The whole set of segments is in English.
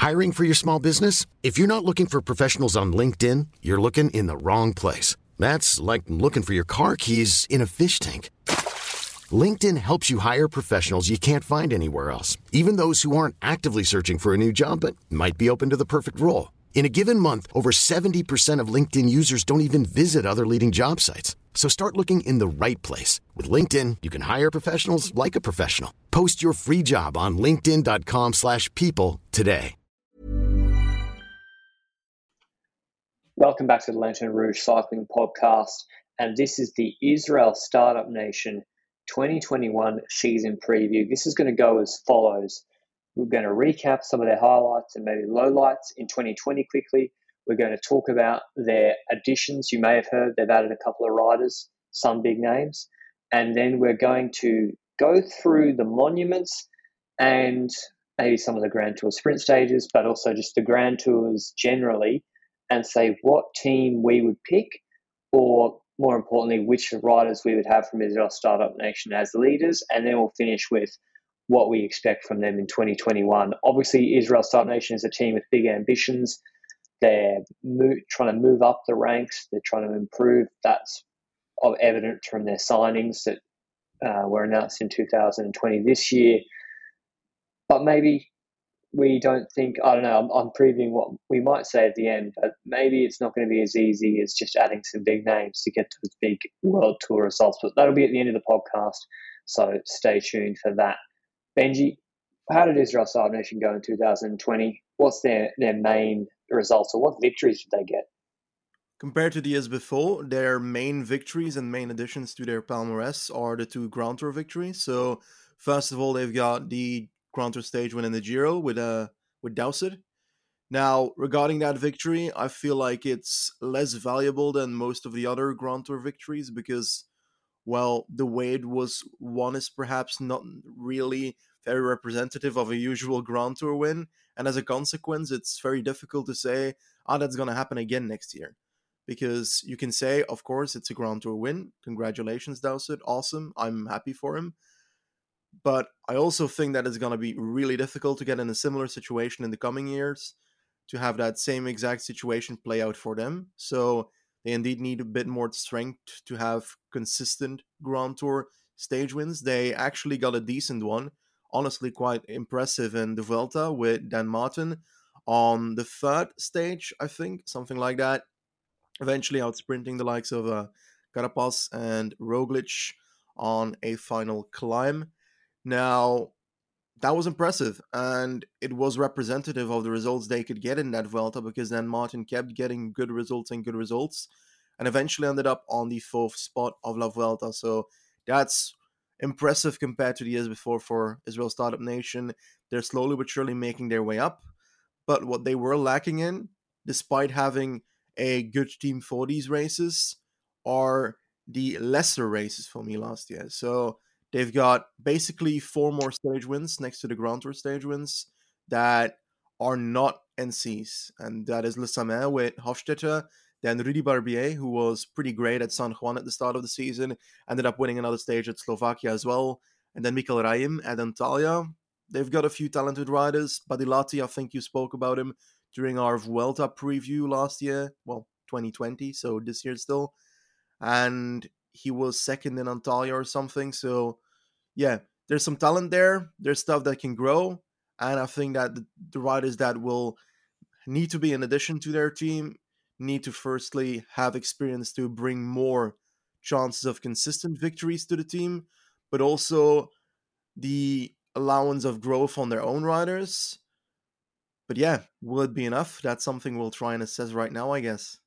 Hiring for your small business? If you're not looking for professionals on LinkedIn, you're looking in the wrong place. That's like looking for your car keys in a fish tank. LinkedIn helps you hire professionals you can't find anywhere else, even those who aren't actively searching for a new job but might be open to the perfect role. In a given month, over 70% of LinkedIn users don't even visit other leading job sites. So start looking in the right place. With LinkedIn, you can hire professionals like a professional. Post your free job on linkedin.com/people today. Welcome back to the Lanterne Rouge Cycling Podcast, and this is the Israel Startup Nation 2021 season preview. This is going to go as follows. We're going to recap some of their highlights and maybe lowlights in 2020 quickly. We're going to talk about their additions. You may have heard they've added a couple of riders, some big names. And then we're going to go through the monuments and maybe some of the Grand Tour sprint stages, but also just the Grand Tours generally, and say what team we would pick, or more importantly, which riders we would have from Israel Startup Nation as leaders. And then we'll finish with what we expect from them in 2021. Obviously, Israel Startup Nation is a team with big ambitions. They're trying to move up the ranks. They're trying to improve. That's evident from their signings that were announced in 2020 this year. But maybe we don't think, I don't know, I'm previewing what we might say at the end, but maybe it's not going to be as easy as just adding some big names to get to those big World Tour results. But that'll be at the end of the podcast, so stay tuned for that. Benji, how did Israel Startup Nation go in 2020? What's their main results, or what victories did they get? Compared to the years before, their main victories and main additions to their palmarès are the two Grand Tour victories. So, first of all, they've got the Grand Tour stage win in the Giro with Dowsett. Now, regarding that victory, I feel like it's less valuable than most of the other Grand Tour victories because, well, the way it was won is perhaps not really very representative of a usual Grand Tour win. And as a consequence, it's very difficult to say, that's going to happen again next year. Because you can say, of course, it's a Grand Tour win. Congratulations, Dowsett. Awesome. I'm happy for him. But I also think that it's going to be really difficult to get in a similar situation in the coming years, to have that same exact situation play out for them. So they indeed need a bit more strength to have consistent Grand Tour stage wins. They actually got a decent one, honestly quite impressive in the Vuelta with Dan Martin on the third stage, I think, something like that. Eventually outsprinting the likes of Carapaz and Roglic on a final climb. Now, that was impressive, and it was representative of the results they could get in that Vuelta, because then Martin kept getting good results, and eventually ended up on the fourth spot of La Vuelta. So that's impressive compared to the years before for Israel Startup Nation. They're slowly but surely making their way up, but what they were lacking in, despite having a good team for these races, are the lesser races for me last year. So they've got basically 4 more stage wins next to the Grand Tour stage wins that are not NCs. And that is Le Samyn with Hofstetter, then Rudy Barbier, who was pretty great at San Juan at the start of the season, ended up winning another stage at Slovakia as well. And then Mikel Raim at Antalya. They've got a few talented riders. Badilati, I think you spoke about him during our Vuelta preview last year. Well, 2020, so this year still. And he was second in Antalya or something. So, yeah, there's some talent there. There's stuff that can grow. And I think that the riders that will need to be in addition to their team need to firstly have experience to bring more chances of consistent victories to the team, but also the allowance of growth on their own riders. But yeah, will it be enough? That's something we'll try and assess right now, I guess.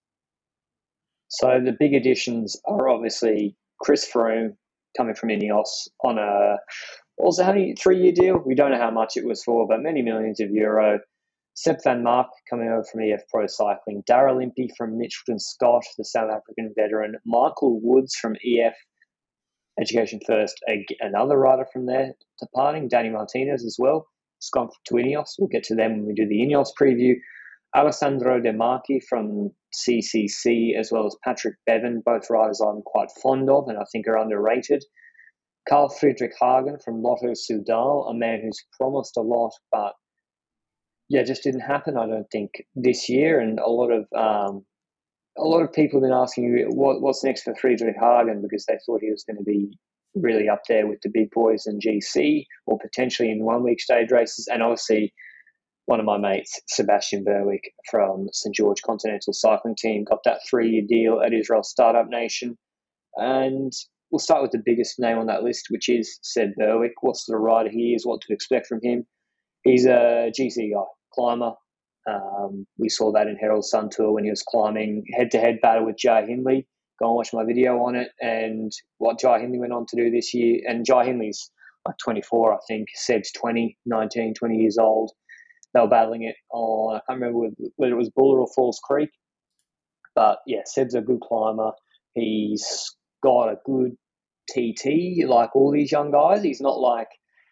So the big additions are obviously Chris Froome coming from Ineos on a, also having a 3-year deal. We don't know how much it was for, but many millions of euro. Sepp van Mark coming over from EF Pro Cycling. Darrell Impey from Mitchelton Scott, the South African veteran. Michael Woods from EF Education First, another rider from there departing. Danny Martinez as well. It's gone to Ineos. We'll get to them when we do the Ineos preview. Alessandro De Marchi from CCC, as well as Patrick Bevan, both riders I'm quite fond of and I think are underrated. Carl Friedrich Hagen from Lotto Soudal, a man who's promised a lot but yeah, just didn't happen. I don't think this year, and a lot of people have been asking me what's next for Friedrich Hagen because they thought he was going to be really up there with the big boys in GC or potentially in 1 week stage races, and obviously one of my mates, Sebastian Berwick from St George Continental Cycling Team, got that 3-year deal at Israel Startup Nation. And we'll start with the biggest name on that list, which is Seb Berwick. What sort of rider he is, what to expect from him. He's a GC guy, climber. We saw that in Herald Sun Tour when he was climbing head-to-head battle with Jai Hindley. Go and watch my video on it and what Jai Hindley went on to do this year. And Jai Hindley's like 24, I think. Seb's 20 years old. They were battling it on, I can't remember whether it was Buller or Falls Creek. But yeah, Seb's a good climber. He's got a good TT like all these young guys. He's not like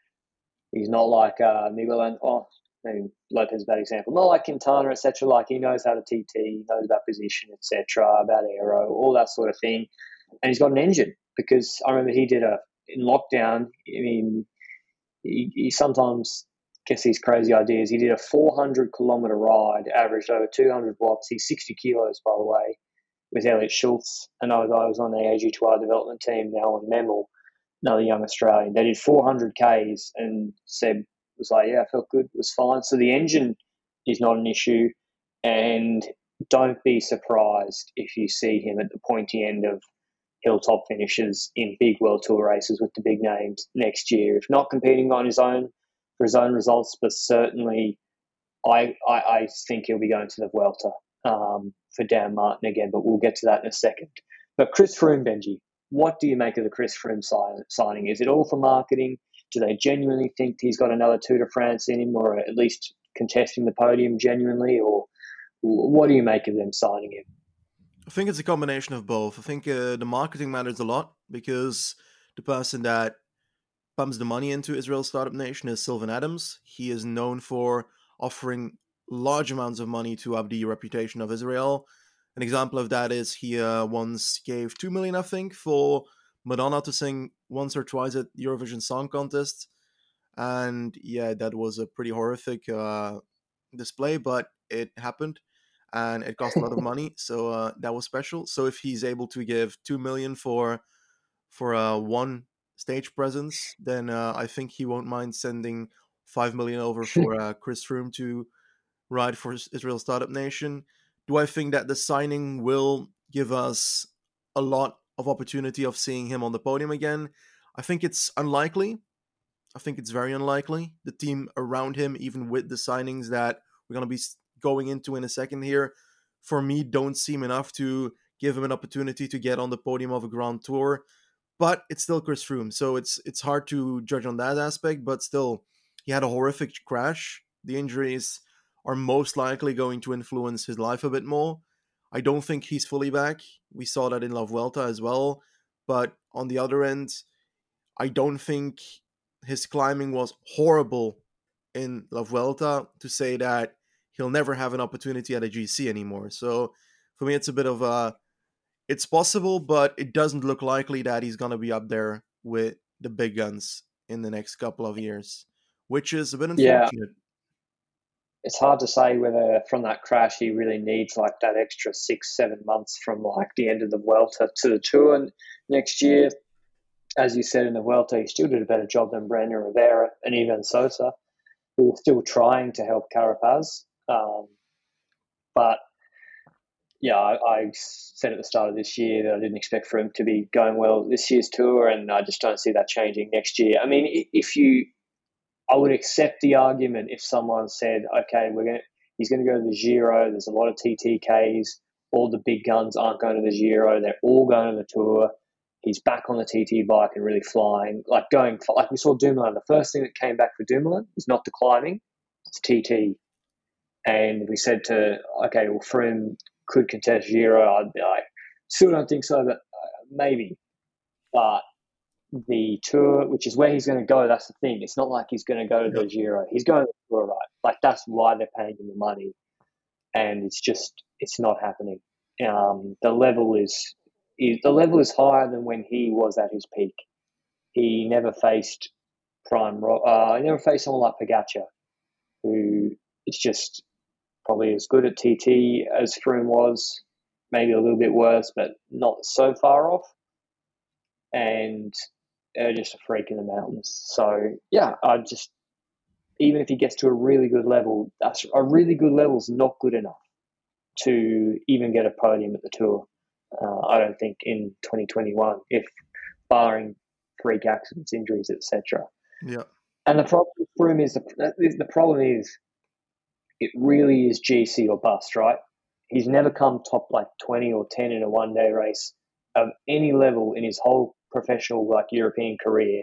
Miguel and maybe Lopez is a bad example. Not like Quintana, etc. Like he knows how to TT, he knows about position, etc., about aero, all that sort of thing. And he's got an engine because I remember he did in lockdown. I mean, he sometimes gets these crazy ideas. He did a 400-kilometer ride, averaged over 200 watts. He's 60 kilos, by the way, with Elliot Schultz. Another guy was on the AG2R development team now on Memel, another young Australian. They did 400 Ks and Seb was like, yeah, I felt good, it was fine. So the engine is not an issue, and don't be surprised if you see him at the pointy end of hilltop finishes in big World Tour races with the big names next year. If not competing on his own for his own results, but certainly I think he'll be going to the Vuelta for Dan Martin again, but we'll get to that in a second. But Chris Froome, Benji, what do you make of the Chris Froome signing? Is it all for marketing? Do they genuinely think he's got another Tour de France in him, or at least contesting the podium genuinely? Or what do you make of them signing him? I think it's a combination of both. I think the marketing matters a lot because the person that pumps the money into Israel Startup Nation is Sylvan Adams. He is known for offering large amounts of money to up the reputation of Israel. An example of that is he once gave $2 million, I think, for Madonna to sing once or twice at Eurovision Song Contest. And yeah, that was a pretty horrific display, but it happened and it cost a lot of money. So that was special. So if he's able to give $2 million for one stage presence, then I think he won't mind sending $5 million over for Chris Froome to ride for Israel Startup Nation. Do I think that the signing will give us a lot of opportunity of seeing him on the podium again? I think it's unlikely. I think it's very unlikely. The team around him, even with the signings that we're going to be going into in a second here, for me, don't seem enough to give him an opportunity to get on the podium of a Grand Tour. But it's still Chris Froome, so it's hard to judge on that aspect. But still, he had a horrific crash. The injuries are most likely going to influence his life a bit more. I don't think he's fully back. We saw that in La Vuelta as well. But on the other end, I don't think his climbing was horrible in La Vuelta to say that he'll never have an opportunity at a GC anymore. So for me, it's a bit of a... It's possible, but it doesn't look likely that he's going to be up there with the big guns in the next couple of years, which is a bit unfortunate. Yeah. It's hard to say whether from that crash he really needs like that extra 6-7 months from like the end of the Vuelta to the Tour next year. As you said, in the Vuelta, he still did a better job than Brandon Rivera and even Sosa, who were still trying to help Carapaz. But yeah, I said at the start of this year that I didn't expect for him to be going well this year's Tour, and I just don't see that changing next year. I mean, I would accept the argument if someone said, okay, he's going to go to the Giro, there's a lot of TTKs, all the big guns aren't going to the Giro, they're all going to the Tour, he's back on the TT bike and really flying, like we saw Dumoulin. The first thing that came back for Dumoulin was not the climbing, it's TT. And we said okay, well, Froome could contest Giro. I'd be like, still don't think so, but maybe. But the Tour, which is where he's going to go, that's the thing. It's not like he's going to go to the Giro. He's going to the Tour, right? Like, that's why they're paying him the money. And it's not happening. The level is higher than when he was at his peak. He never faced someone like Pogacar, who it's just probably as good at TT as Froome was, maybe a little bit worse, but not so far off. And they're just a freak in the mountains. So yeah, even if he gets to a really good level, a really good level is not good enough to even get a podium at the Tour. I don't think in 2021, if barring freak accidents, injuries, etc. Yeah. And the problem with Froome is the problem is it really is GC or bust, right? He's never come top like 20 or 10 in a one-day race of any level in his whole professional like European career.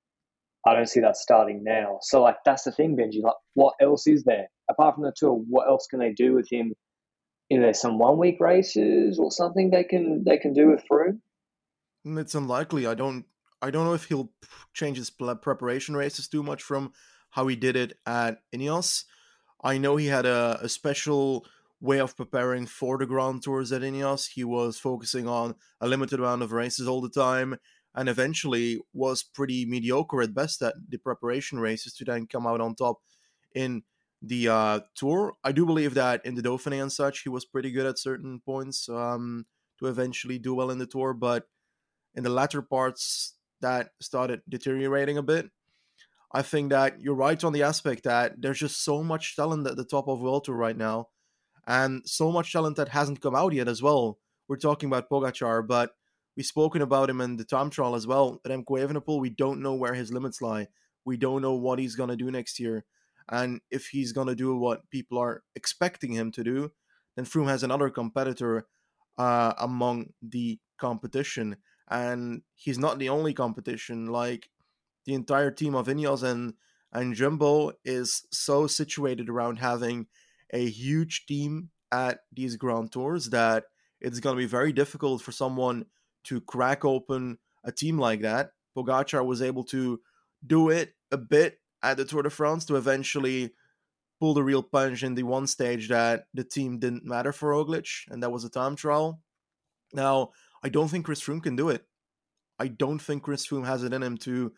I don't see that starting now. So like that's the thing, Benji. Like, what else is there apart from the Tour? What else can they do with him? Is there some 1 week races or something they can do with Froome? It's unlikely. I don't know if he'll change his preparation races too much from how he did it at Ineos. I know he had a special way of preparing for the Grand Tours at Ineos. He was focusing on a limited amount of races all the time, and eventually was pretty mediocre at best at the preparation races to then come out on top in the Tour. I do believe that in the Dauphiné and such, he was pretty good at certain points to eventually do well in the Tour, but in the latter parts, that started deteriorating a bit. I think that you're right on the aspect that there's just so much talent at the top of World Tour right now, and so much talent that hasn't come out yet as well. We're talking about Pogacar, but we've spoken about him in the time trial as well. Remco Evenepoel, we don't know where his limits lie. We don't know what he's going to do next year. And if he's going to do what people are expecting him to do, then Froome has another competitor among the competition. And he's not the only competition. Like, the entire team of Ineos and Jumbo is so situated around having a huge team at these Grand Tours that it's going to be very difficult for someone to crack open a team like that. Pogacar was able to do it a bit at the Tour de France to eventually pull the real punch in the one stage that the team didn't matter for Roglic, and that was a time trial. Now, I don't think Chris Froome can do it. I don't think Chris Froome has it in him to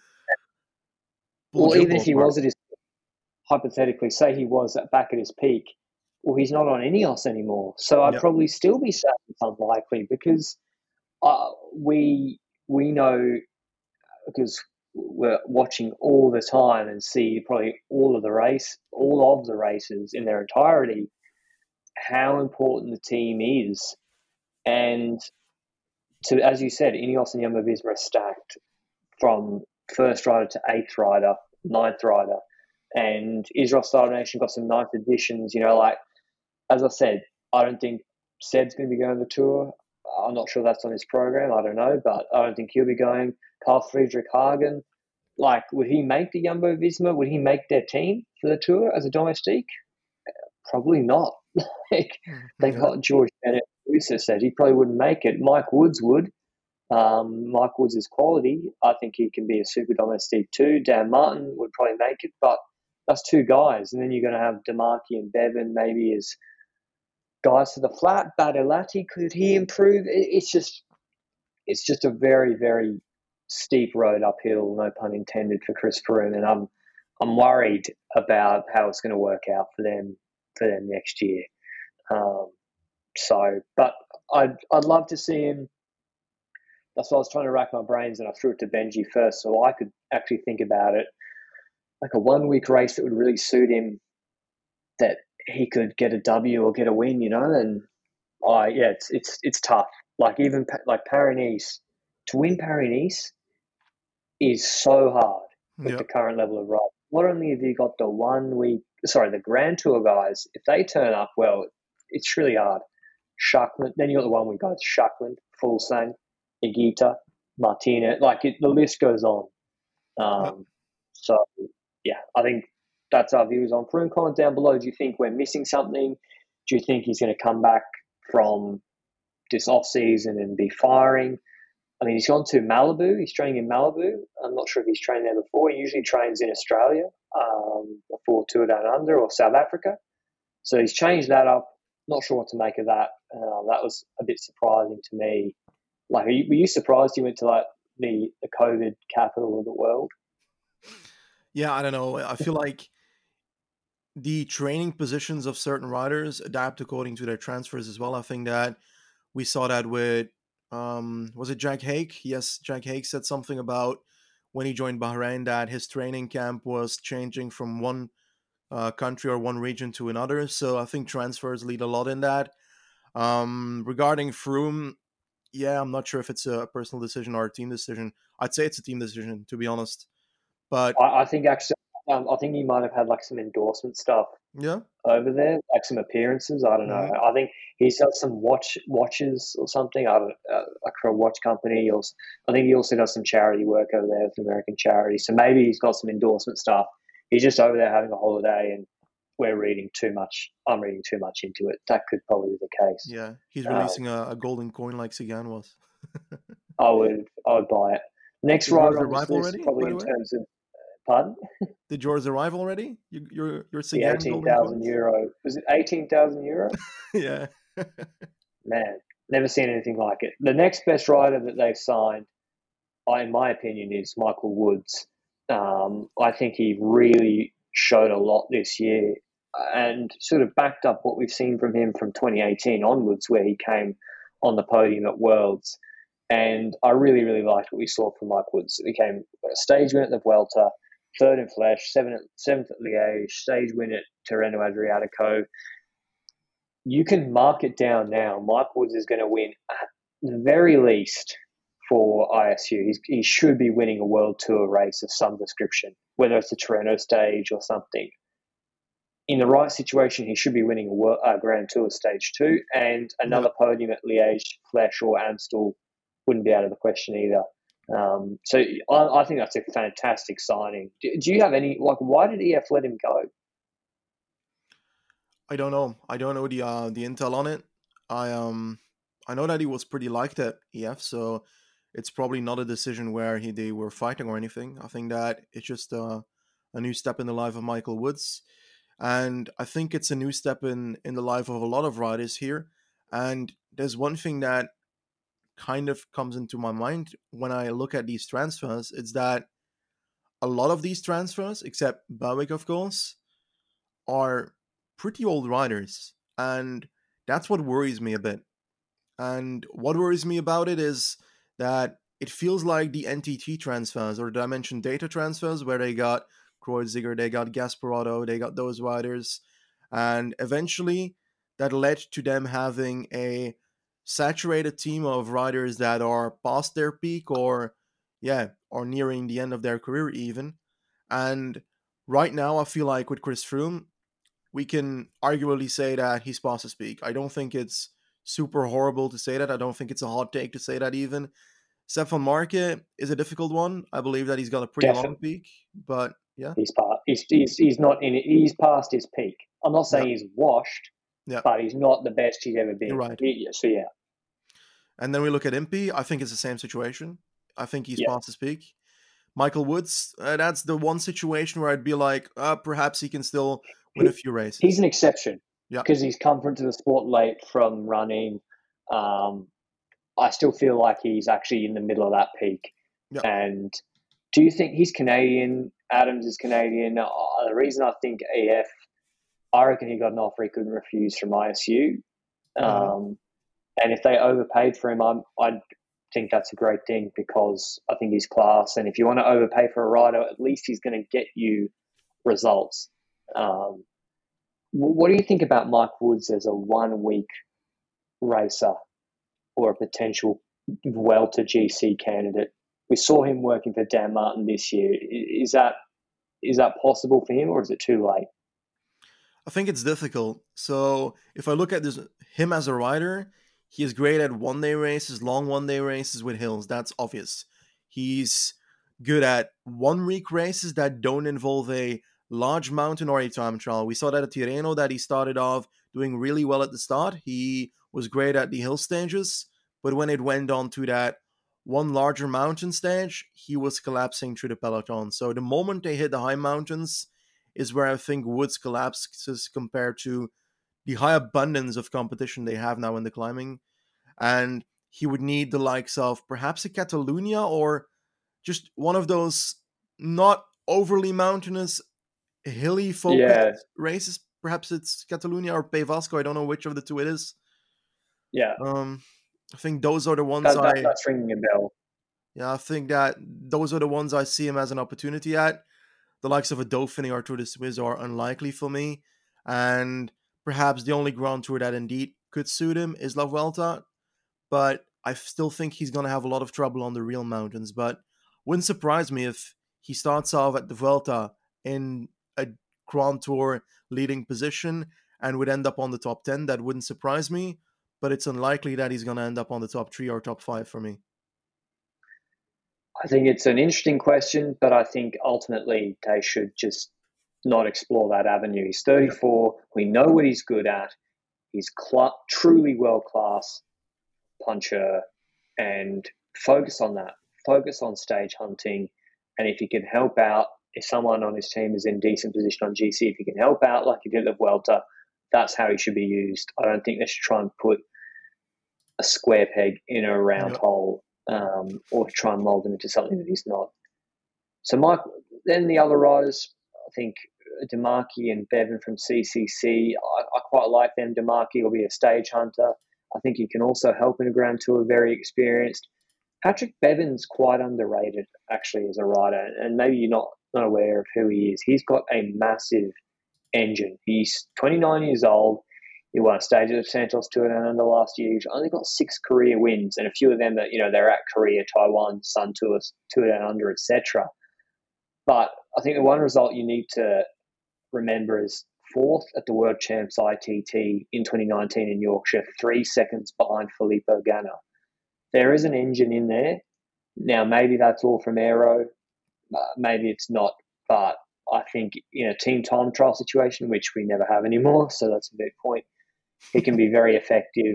pull Or even Jumbo if he apart. was at his, hypothetically, say he was back at his peak, well, he's not on Ineos anymore. So I'd Yep. probably still be saying it's unlikely because we know, because we're watching all the time and see probably all of the races in their entirety, how important the team is. And to, as you said, Ineos and Jumbo-Visma are stacked from first rider to eighth rider, ninth rider. And Israel Startup Nation got some ninth additions. You know, like, as I said, I don't think Sed's going to be going on the Tour. I'm not sure that's on his program. I don't know, but I don't think he'll be going. Carl Friedrich Hagen, like, would he make the Jumbo Visma? Would he make their team for the Tour as a domestique? Probably not. Like, they Yeah. got George Bennett. Producer said he probably wouldn't make it. Mike Woods would. Mike Woods is quality. I think he can be a super domestique too. Dan Martin would probably make it, but that's two guys. And then you're going to have Demarchi and Bevan maybe as guys to the flat. Badilati, could he improve? It's just a very, very steep road uphill, no pun intended, for Chris Froome, and I'm worried about how it's going to work out for them next year. But I'd love to see him. That's why I was trying to rack my brains, and I threw it to Benji first, so I could actually think about it, like a 1 week race that would really suit him, that he could get a W or get a win, you know. And yeah, it's tough. Like, even like Paris-Nice, to win Paris-Nice is so hard with Yeah. the current level of ride. Not only have you got the Grand Tour guys, if they turn up well, it's really hard. Schuckman, then you got the 1 week guys: Schuckman, Fulsang, Higuita, Martinez. Like, the list goes on. So yeah, I think that's our views on Froome. Comment down below. Do you think we're missing something? Do you think he's going to come back from this off season and be firing? I mean, he's gone to Malibu. He's training in Malibu. I'm not sure if he's trained there before. He usually trains in Australia before Tour Down Under or South Africa. So he's changed that up. Not sure what to make of that. That was a bit surprising to me. Like, were you surprised he went to like the COVID capital of the world? Yeah, I don't know. I feel like the training positions of certain riders adapt according to their transfers as well. I think that we saw that with was it Jack Hake? Yes, Jack Hake said something about when he joined Bahrain that his training camp was changing from one country or one region to another. So I think transfers lead a lot in that. Regarding Froome, yeah, I'm not sure if it's a personal decision or a team decision. I'd say it's a team decision, to be honest. But I think actually, I think he might have had like some endorsement stuff yeah, over there, like some appearances. I don't know. hmm I think he's got some watches or something. I don't like for a watch company. Or I think he also does some charity work over there with an American charity. So maybe he's got some endorsement stuff. He's just over there having a holiday, and we're reading too much. I'm reading too much into it. That could probably be the case. yeah, he's Um, releasing a golden coin like Sagan was. I would buy it. Next Did yours rider on this arrive list, already? By probably the in way, terms of pardon, did yours arrive already? Your the Sagan eighteen golden thousand coins? euro was it 18,000 euro? Yeah. Man, never seen anything like it. The next best rider that they've signed, in my opinion, is Michael Woods. I think he really showed a lot this year and sort of backed up what we've seen from him from 2018 onwards, where he came on the podium at Worlds. And I really, really liked what we saw from Mike Woods. He came a stage win at the Vuelta, third in Flesh, seventh at Liège, stage win at Tirreno Adriatico. You can mark it down now. Mike Woods is going to win at the very least for ISU. He should be winning a World Tour race of some description, whether it's a Tirreno stage or something. In the right situation, he should be winning a Grand Tour stage too, and Yeah. another podium at Liège, Flesh, or Amstel wouldn't be out of the question either. So I think that's a fantastic signing. Do you have any, like, why did EF let him go? I don't know. I don't know the intel on it. I I know that he was pretty liked at EF, so it's probably not a decision where they were fighting or anything. I think that it's just a new step in the life of Michael Woods, and I think it's a new step in the life of a lot of riders here. And there's one thing that kind of comes into my mind when I look at these transfers. It's that a lot of these transfers, except Berwick, of course, are pretty old riders, and that's what worries me a bit. And what worries me about it is that it feels like the NTT transfers or Dimension Data transfers, where they got Kreuziger, they got Gasparotto, they got those riders, and eventually that led to them having a saturated team of riders that are past their peak or, yeah, or nearing the end of their career even. And right now, I feel like with Chris Froome, we can arguably say that he's past his peak. I don't think it's super horrible to say that. I don't think it's a hot take to say that even. Stefan Marke is a difficult one. I believe that he's got a pretty long Definitely, peak, but yeah, he's not in it. He's past his peak. I'm not yeah, saying he's washed, yeah, but he's not the best he's ever you're been. right. So yeah, And then we look at Impey. I think it's the same situation. I think he's yeah. past his peak. Michael Woods, that's the one situation where I'd be like, perhaps he can still win a He, few he's races. an exception Yeah, because he's come into the sport late from running. Um, I still feel like he's actually in the middle of that peak. yeah, And do you think he's Canadian? Adams is Canadian. The reason I think EF, I reckon he got an offer he couldn't refuse from ISU. hmm And if they overpaid for him, I think that's a great thing because I think he's class. And if you want to overpay for a rider, at least he's going to get you results. Um, what do you think about Mike Woods as a 1 week racer or a potential Vuelta GC candidate? We saw him working for Dan Martin this year. Is that possible for him, or is it too late? I think it's difficult. So if I look at him as a rider, he is great at 1 day races, long 1 day races with hills. That's obvious. He's good at 1 week races that don't involve a large mountain or a time trial. We saw that at Tirreno that he started off doing really well at the start. He was great at the hill stages, but when it went on to that one larger mountain stage, he was collapsing through the peloton. So the moment they hit the high mountains is where I think Woods collapses compared to the high abundance of competition they have now in the climbing. And he would need the likes of perhaps a Catalunya or just one of those not overly mountainous hilly Yeah, focused races. Perhaps it's Catalunya or Pay Vasco. I don't know which of the two it is. yeah, Um, I think those are the ones that's ringing a bell. yeah, I think that those are the ones I see him as an opportunity at. The likes of a Dauphiné or Tour de Suisse are unlikely for me. And perhaps the only Grand Tour that indeed could suit him is La Vuelta. But I still think he's going to have a lot of trouble on the real mountains. But wouldn't surprise me if he starts off at the Vuelta in a Grand Tour leading position and would end up on the top 10. That wouldn't surprise me. But it's unlikely that he's going to end up on the top 3 or top 5 for me. I think it's an interesting question, but I think ultimately they should just not explore that avenue. He's 34. We know what he's good at. He's truly world class puncher, and focus on that. Focus on stage hunting, and if he can help out, if someone on his team is in decent position on GC, if he can help out like he did at Vuelta, that's how he should be used. I don't think they should try and put a square peg in a round hole, or try and mold him into something that he's not. So, Mike, then the other riders, I think Demarchi and Bevan from CCC, I quite like them. Demarchi will be a stage hunter. I think he can also help in a Grand Tour, very experienced. Patrick Bevan's quite underrated, actually, as a rider, and maybe you're not aware of who he is. He's got a massive engine. He's 29 years old. He won a stage of Santos Tour Down Under last year. He's only got 6 career wins, and a few of them that they're at Korea, Taiwan, Sun Tour, Tour Down Under, etc. But I think the one result you need to remember is 4th at the World Champs ITT in 2019 in Yorkshire, 3 seconds behind Filippo Ganna. There is an engine in there. Now, maybe that's all from aero. Maybe it's not. But I think in a team time trial situation, which we never have anymore, so that's a big point, he can be very effective.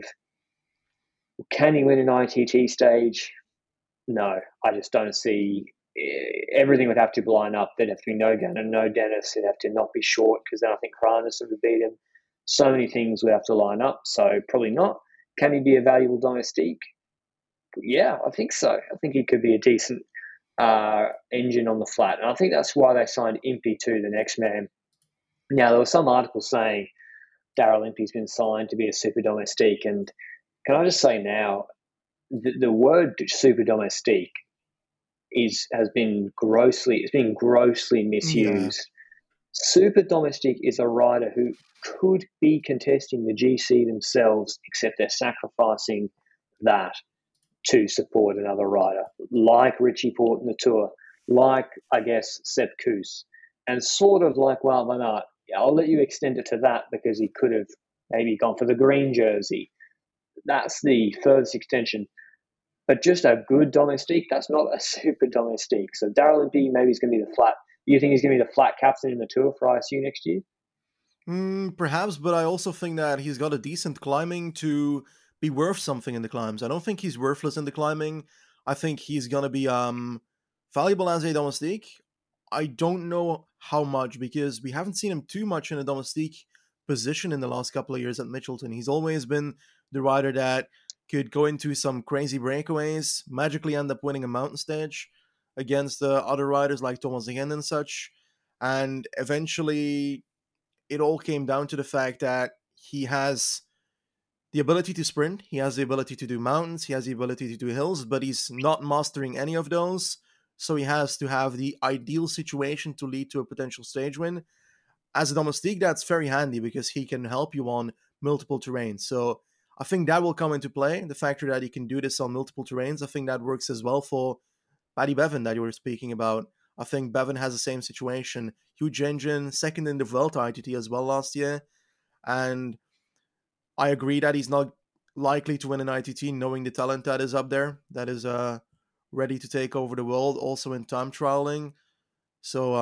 Can he win an ITT stage? No, I just don't see. Everything would have to line up. There'd have to be no Ganna, no Dennis. It'd have to not be short, because then I think Kranerson would beat him. So many things would have to line up. So probably not. Can he be a valuable domestique? Yeah, I think so. I think he could be a decent engine on the flat. And I think that's why they signed Impey too, the next man. Now, there were some articles saying Daryl Impey's been signed to be a super domestique. And can I just say now, the word super domestique has been grossly misused. Yeah. Super domestique is a rider who could be contesting the GC themselves, except they're sacrificing that to support another rider, like Richie Porte in the Tour, like, I guess, Sepp Kuss, and sort of like Wout van Aert. I'll let you extend it to that, because he could have maybe gone for the green jersey. That's the furthest extension. But just a good domestique, that's not a super domestique. So Daryl Impey, maybe he's going to be the flat. You think he's going to be the flat captain in the Tour for ISU next year? Perhaps, but I also think that he's got a decent climbing to be worth something in the climbs. I don't think he's worthless in the climbing. I think he's going to be valuable as a domestique. I don't know how much, because we haven't seen him too much in a domestique position in the last couple of years at Mitchelton. He's always been the rider that could go into some crazy breakaways, magically end up winning a mountain stage against other riders like Thomas Again and such. And eventually, it all came down to the fact that he has the ability to sprint, he has the ability to do mountains, he has the ability to do hills, but he's not mastering any of those. So he has to have the ideal situation to lead to a potential stage win. As a domestique, that's very handy, because he can help you on multiple terrains. So I think that will come into play. The factor that he can do this on multiple terrains, I think that works as well for Paddy Bevan that you were speaking about. I think Bevan has the same situation. Huge engine, second in the Vuelta ITT as well last year. And I agree that he's not likely to win an ITT, knowing the talent that is up there, that is ready to take over the world, also in time trialing. So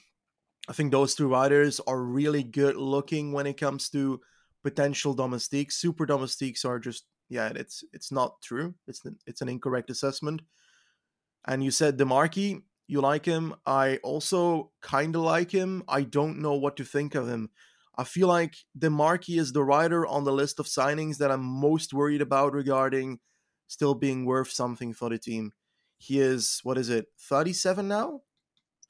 I think those two riders are really good looking when it comes to potential domestiques. Super domestiques are just, it's not true. It's an incorrect assessment. And you said Demarchi, you like him. I also kind of like him. I don't know what to think of him. I feel like Demarchi is the rider on the list of signings that I'm most worried about regarding still being worth something for the team. He is, 37 now?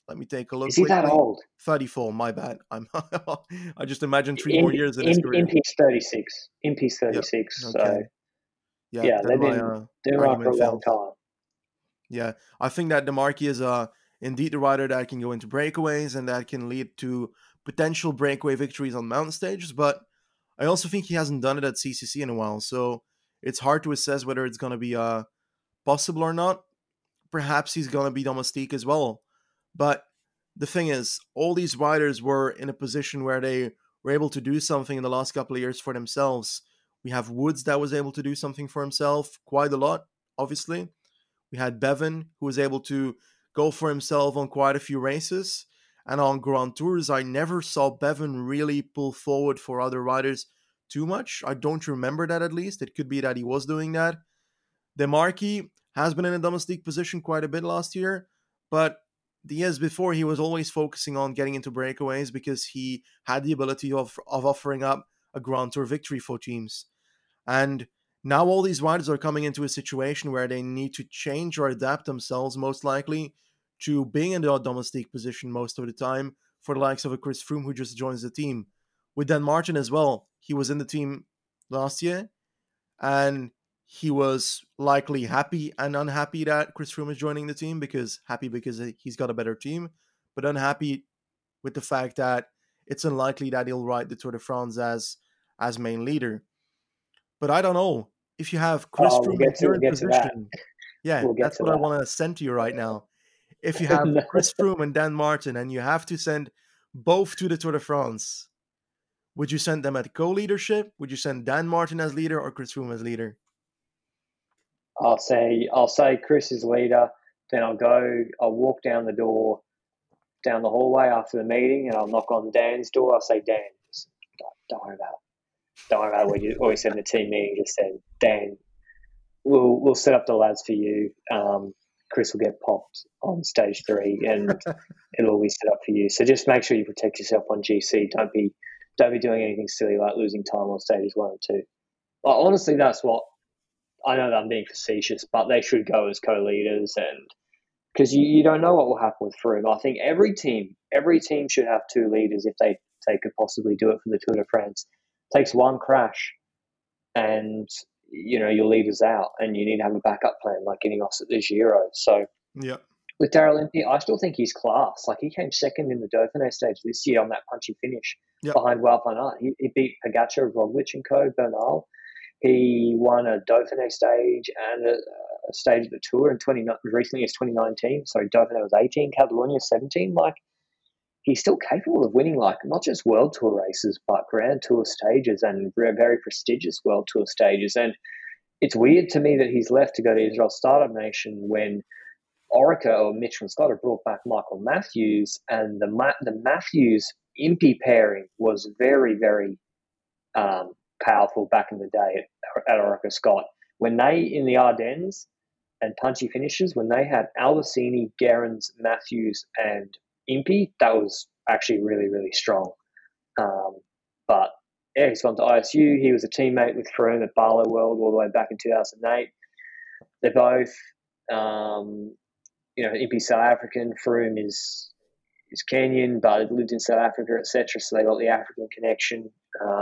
Let me take a look Is he that quickly. old? 34, my bad. I just imagined 3 more In years in his career. Impy's 36. Impy's Yep. 36. So Okay. Yeah, yeah, then they've my been around for argument a long fails. time. Yeah, I think that DeMarchi is indeed the rider that can go into breakaways and that can lead to potential breakaway victories on mountain stages, but I also think he hasn't done it at CCC in a while, so it's hard to assess whether it's going to be possible or not. Perhaps he's going to be domestique as well. But the thing is, all these riders were in a position where they were able to do something in the last couple of years for themselves. We have Woods that was able to do something for himself quite a lot, obviously. We had Bevan, who was able to go for himself on quite a few races. And on Grand Tours, I never saw Bevan really pull forward for other riders too much. I don't remember that at least. It could be that he was doing that. DeMarchi has been in a domestique position quite a bit last year, but the years before he was always focusing on getting into breakaways because he had the ability of offering up a Grand Tour victory for teams. And now all these riders are coming into a situation where they need to change or adapt themselves, most likely, to being in the domestique position most of the time for the likes of a Chris Froome who just joins the team. With Dan Martin as well, he was in the team last year, and he was likely happy and unhappy that Chris Froome is joining the team, because happy because he's got a better team, but unhappy with the fact that it's unlikely that he'll ride the Tour de France as main leader. But I don't know. If you have Chris Oh, Froome in we'll current get to that. position, yeah, We'll get that's to what I that. want to send to you right now. If you have No. Chris Froome and Dan Martin and you have to send both to the Tour de France, would you send them at co-leadership? Would you send Dan Martin as leader or Chris Froome as leader? I'll say Chris is leader. Then I'll walk down the door, down the hallway after the meeting, and I'll knock on Dan's door. I'll say, Dan, just don't worry about it. Don't worry about what you always said in the team meeting. Just said, Dan, we'll set up the lads for you. Chris will get popped on stage 3, and it'll all be set up for you. So just make sure you protect yourself on GC. Don't be doing anything silly like losing time on stages 1 and 2. Well, honestly, that's what I know that I'm being facetious, but they should go as co-leaders, and because you don't know what will happen with Froome. I think every team should have 2 leaders if they could possibly do it for the Tour de France. It takes one crash, and your leader's out, and you need to have a backup plan like Ineos at the Giro. So Yeah. with Daryl Impey, I still think he's class. Like, he came second in the Dauphiné stage this year on that punchy finish behind Wout van Aert. He beat Pogacar, Roglic and co, Bernal. He won a Dauphiné stage and a stage of the Tour in recently as 2019. Sorry, Dauphiné was 18, Catalonia 17. Like, he's still capable of winning, like, not just World Tour races, but Grand Tour stages and very prestigious World Tour stages. And it's weird to me that he's left to go to Israel Startup Nation when Orica or Mitchell Scott have brought back Michael Matthews, and the Matthews-Impey pairing was very, very powerful back in the day at Orica Scott. When they, in the Ardennes and punchy finishes, when they had Albacini, Gerrans, Matthews and Impey, that was actually really, really strong. But yeah, he's gone to ISU. He was a teammate with Froome at Barlow World all the way back in 2008. They're both, Impey's South African, Froome is Kenyan, but lived in South Africa, etc. So they got the African connection.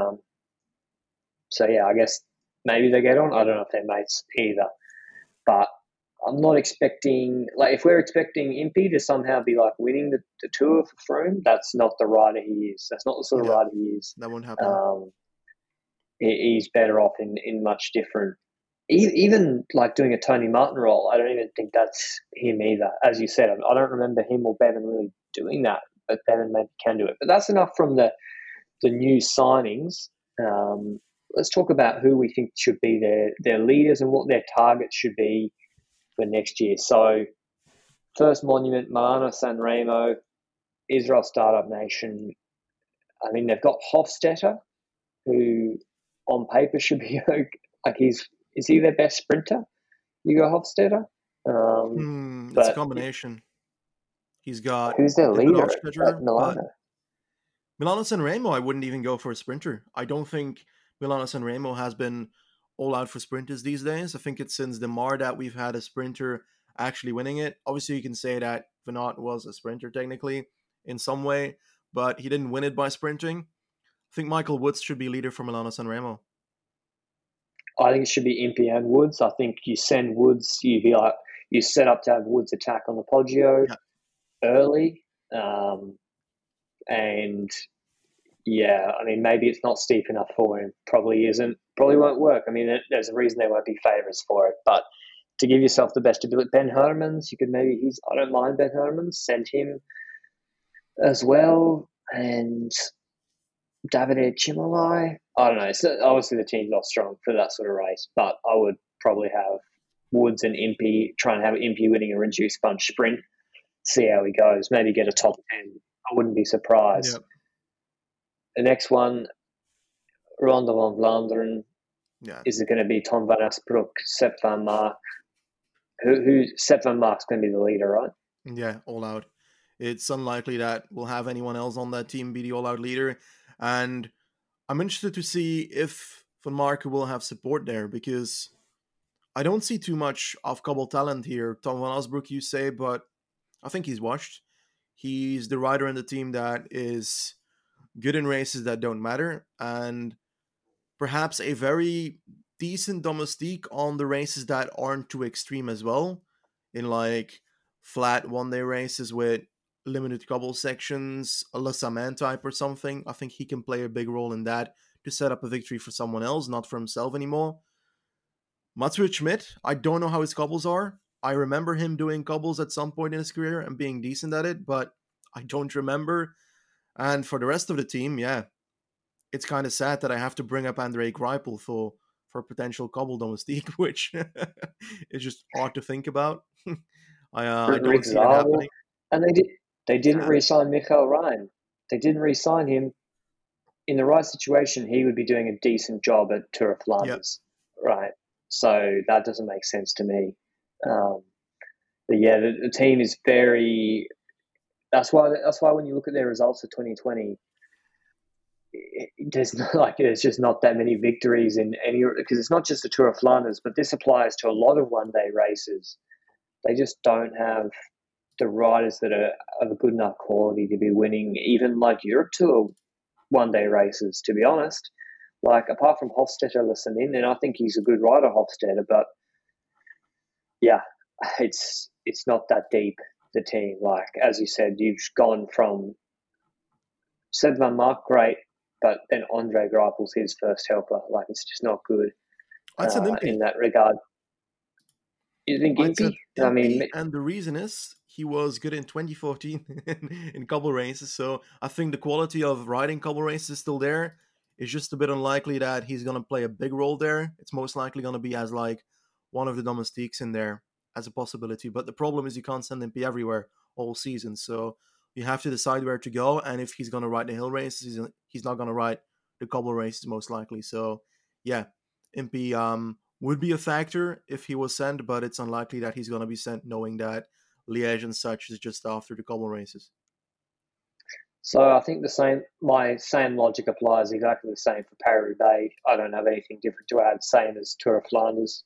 So yeah, I guess maybe they get on. I don't know if they're mates either, but I'm not expecting, like, if we're expecting Impey to somehow be like winning the Tour for Froome, that's not the rider he is. That's not the sort of rider he is. That won't happen. He's better off in much different, even like doing a Tony Martin role. I don't even think that's him either. As you said, I don't remember him or Bevan really doing that, but Bevan maybe can do it. But that's enough from the new signings. Let's talk about who we think should be their leaders and what their targets should be for next year. So, first monument, Milano Sanremo, Israel Startup Nation. I mean, they've got Hofstetter, who on paper should be like is he their best sprinter? Hugo Hofstetter. It's a combination. He's got who's their leader at Milano? Milano Sanremo, I wouldn't even go for a sprinter. I don't think Milano Sanremo has been all out for sprinters these days. I think it's since the Mar that we've had a sprinter actually winning it. Obviously, you can say that Van Aert was a sprinter technically in some way, but he didn't win it by sprinting. I think Michael Woods should be leader for Milano Sanremo. I think it should be Impey and Woods. I think you send Woods, you set up to have Woods attack on the Poggio early. And yeah, I mean, maybe it's not steep enough for him. Probably isn't. Probably won't work. I mean, there's a reason they won't be favourites for it. But to give yourself the best ability, Ben Hermans, you could maybe, I don't mind Ben Hermans, send him as well. And Davide Cimolai, I don't know. So obviously, the team's not strong for that sort of race, but I would probably have Woods and Impey, try and have Impey winning a reduced bunch sprint, see how he goes, maybe get a top 10. I wouldn't be surprised. Yep. The next one, Ronde van Vlaanderen. Yeah. Is it going to be Tom van Asbroek, Sepp van Mark? Sepp van Mark's going to be the leader, right? Yeah, all out. It's unlikely that we'll have anyone else on that team be the all-out leader. And I'm interested to see if Van Marken will have support there, because I don't see too much of Cobble talent here. Tom van Asbroek, you say, but I think he's washed. He's the rider in the team that is good in races that don't matter, and perhaps a very decent domestique on the races that aren't too extreme as well, in like flat one-day races with limited cobble sections, a Le Saman type or something. I think he can play a big role in that to set up a victory for someone else, not for himself anymore. Matsui Schmidt, I don't know how his cobbles are. I remember him doing cobbles at some point in his career and being decent at it, but I don't remember. And for the rest of the team, yeah, it's kind of sad that I have to bring up Andrei Greipel for potential cobble domestique, which is just hard to think about. I don't see it happening. And they didn't re-sign Michael Ryan. They didn't re-sign him. In the right situation, he would be doing a decent job at Tour of Flanders, right? So that doesn't make sense to me. But yeah, the team is very. That's why when you look at their results for 2020, there's just not that many victories in any, because it's not just the Tour of Flanders, but this applies to a lot of one-day races. They just don't have the riders that are of a good enough quality to be winning even like Europe Tour one-day races, to be honest. Like, apart from Hofstetter, Lassanin, and I think he's a good rider, Hofstetter, but yeah, it's not that deep, the team. Like, as you said, you've gone from Seb van Mark, great, but then Andre Greipel's his first helper. Like, it's just not good in that regard. You think Impey? I mean, and the reason is he was good in 2014 in couple races. So I think the quality of riding couple races is still there. It's just a bit unlikely that he's going to play a big role there. It's most likely going to be as like one of the domestiques in there as a possibility. But the problem is you can't send Impey everywhere all season. So you have to decide where to go. And if he's going to ride the hill races, he's not going to ride the couple races most likely. So yeah, Impey would be a factor if he was sent, but it's unlikely that he's going to be sent knowing that Liège and such is just after the cobble races. So I think my same logic applies exactly the same for Paris-Roubaix. I don't have anything different to add, same as Tour of Flanders.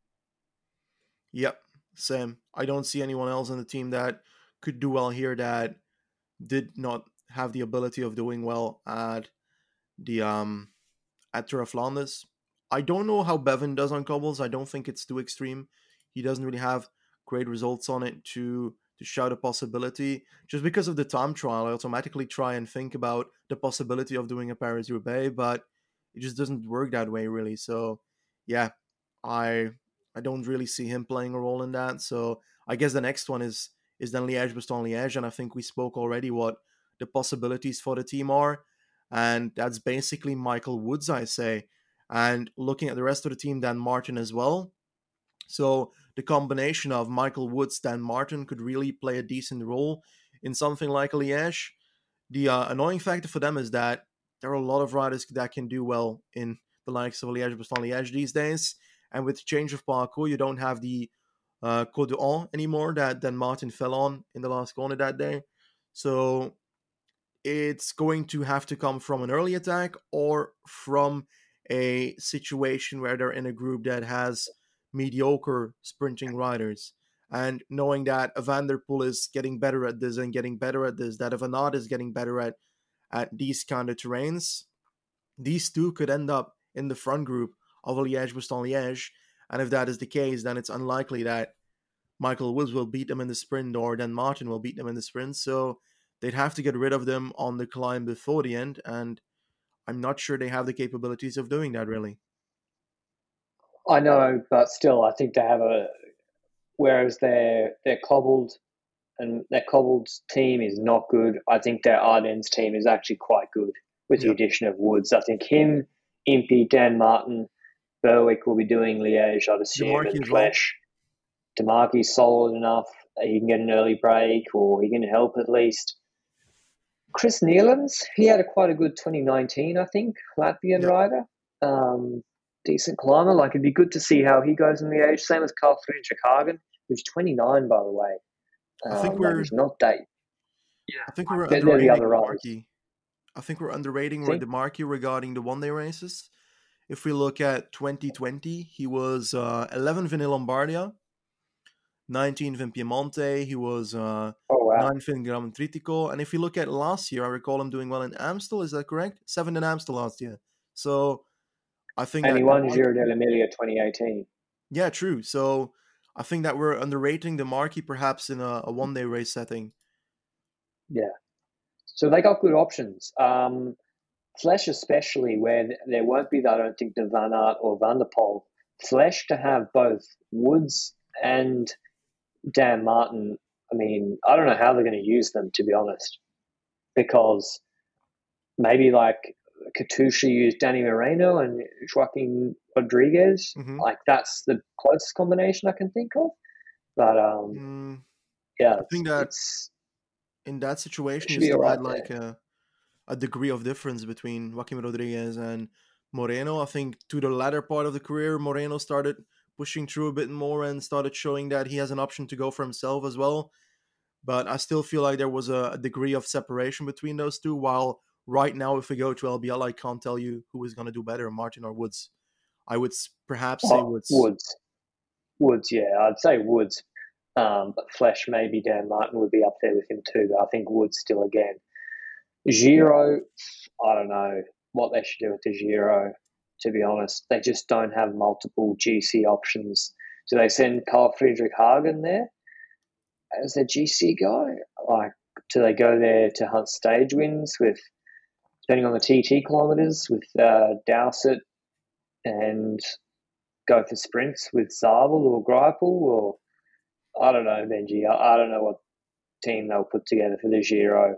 Yep, same. I don't see anyone else in the team that could do well here that did not have the ability of doing well at the at Tour of Flanders. I don't know how Bevan does on cobbles. I don't think it's too extreme. He doesn't really have great results on it to shout a possibility. Just because of the time trial, I automatically try and think about the possibility of doing a Paris-Roubaix, but it just doesn't work that way, really. So, yeah, I don't really see him playing a role in that. So, I guess the next one is then Liège-Bastogne-Liège, and I think we spoke already what the possibilities for the team are, and that's basically Michael Woods, I say. And looking at the rest of the team, Dan Martin as well. So the combination of Michael Woods, Dan Martin could really play a decent role in something like a Liège. The annoying factor for them is that there are a lot of riders that can do well in the likes of Liège-Bastogne-Liège these days. And with the change of parcours, you don't have the Côte d'Or anymore that Dan Martin fell on in the last corner that day. So it's going to have to come from an early attack or from a situation where they're in a group that has mediocre sprinting riders. And knowing that Van der Poel is getting better at this and getting better at this, that Van Aert is getting better at these kind of terrains, these two could end up in the front group of Liège-Bastogne-Liège. And if that is the case, then it's unlikely that Michael Woods will beat them in the sprint or then Martin will beat them in the sprint. So they'd have to get rid of them on the climb before the end. And I'm not sure they have the capabilities of doing that, really. I know, but still, I think they have whereas they're cobbled and their cobbled team is not good. I think their Ardennes team is actually quite good with the addition of Woods. I think him, Impey, Dan Martin, Berwick will be doing Liège, I'd assume, and Flesh. Demarky's solid enough. He can get an early break or he can help at least. Chris Nealons, he had quite a good 2019, I think, Latvian rider. Decent climber. Like, it'd be good to see how he goes in Liège. Same as Carl Friedrich Hagen, who's 29, by the way. I think we're not that. Yeah, I think we're underrating Demarky. I think we're underrating Demarky regarding the one-day races. If we look at 2020, he was 11th in Lombardia, 19th in Piemonte. He was 9th in Gran Tritico. And if you look at last year, I recall him doing well in Amstel. Is that correct? 7th in Amstel last year. So I think and he won Giro dell'Emilia 2018. Yeah, true. So I think that we're underrating Demarky perhaps in a one-day race setting. Yeah. So they got good options. Flesh especially, where there won't be, I don't think, the Van Aert or Van der Poel. Flesh to have both Woods and Dan Martin, I mean, I don't know how they're going to use them, to be honest, because maybe like Katusha used Danny Moreno and Joaquin Rodriguez. Mm-hmm. Like, that's the closest combination I can think of. But yeah, I think that in that situation you still had like a degree of difference between Joaquin Rodriguez and Moreno. I think to the latter part of the career, Moreno started pushing through a bit more and started showing that he has an option to go for himself as well. But I still feel like there was a degree of separation between those two, while right now, if we go to LBL, I can't tell you who is going to do better, Martin or Woods. I would perhaps say Woods. Woods, yeah. I'd say Woods. But Flesh, maybe Dan Martin would be up there with him too, but I think Woods still again. Giro, I don't know what they should do with the Giro, to be honest. They just don't have multiple GC options. Do they send Carl Friedrich Hagen there as their GC guy? Like, do they go there to hunt stage wins with, depending on the TT kilometres, with Dowsett, and go for sprints with Zabel or Greipel? Or I don't know, Benji. I don't know what team they'll put together for the Giro.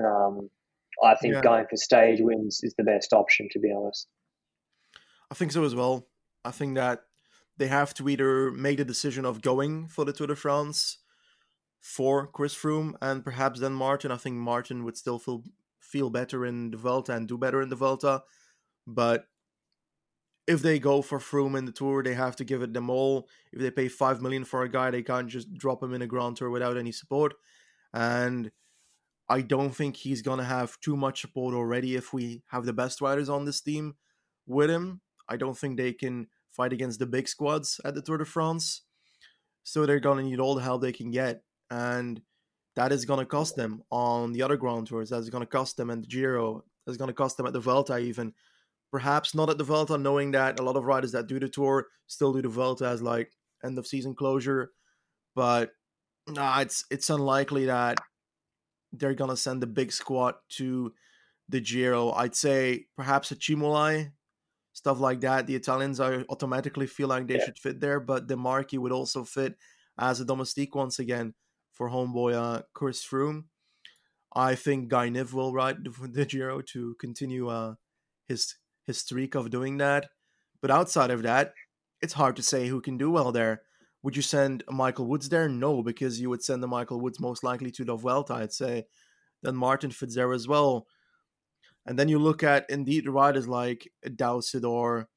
I think going for stage wins is the best option, to be honest. I think so as well. I think that they have to either make the decision of going for the Tour de France for Chris Froome and perhaps then Martin. I think Martin would still feel better in the Vuelta and do better in the Vuelta. But if they go for Froome in the Tour, they have to give it them all. If they pay $5 million for a guy, they can't just drop him in a Grand Tour without any support. And I don't think he's going to have too much support already if we have the best riders on this team with him. I don't think they can fight against the big squads at the Tour de France. So they're going to need all the help they can get. And that is going to cost them on the other Grand Tours. That's going to cost them at the Giro. That's going to cost them at the Vuelta even. Perhaps not at the Vuelta, knowing that a lot of riders that do the Tour still do the Vuelta as like end of season closure. But it's unlikely that they're going to send the big squad to the Giro. I'd say perhaps a Cimolai, stuff like that. The Italians, I automatically feel like they should fit there, but Demarky would also fit as a domestique once again for homeboy Chris Froome. I think Guy Niv will ride the Giro to continue his streak of doing that. But outside of that, it's hard to say who can do well there. Would you send Michael Woods there? No, because you would send the Michael Woods most likely to the Vuelta, I'd say. Then Martin fits there as well. And then you look at, indeed, riders like Dowsett or,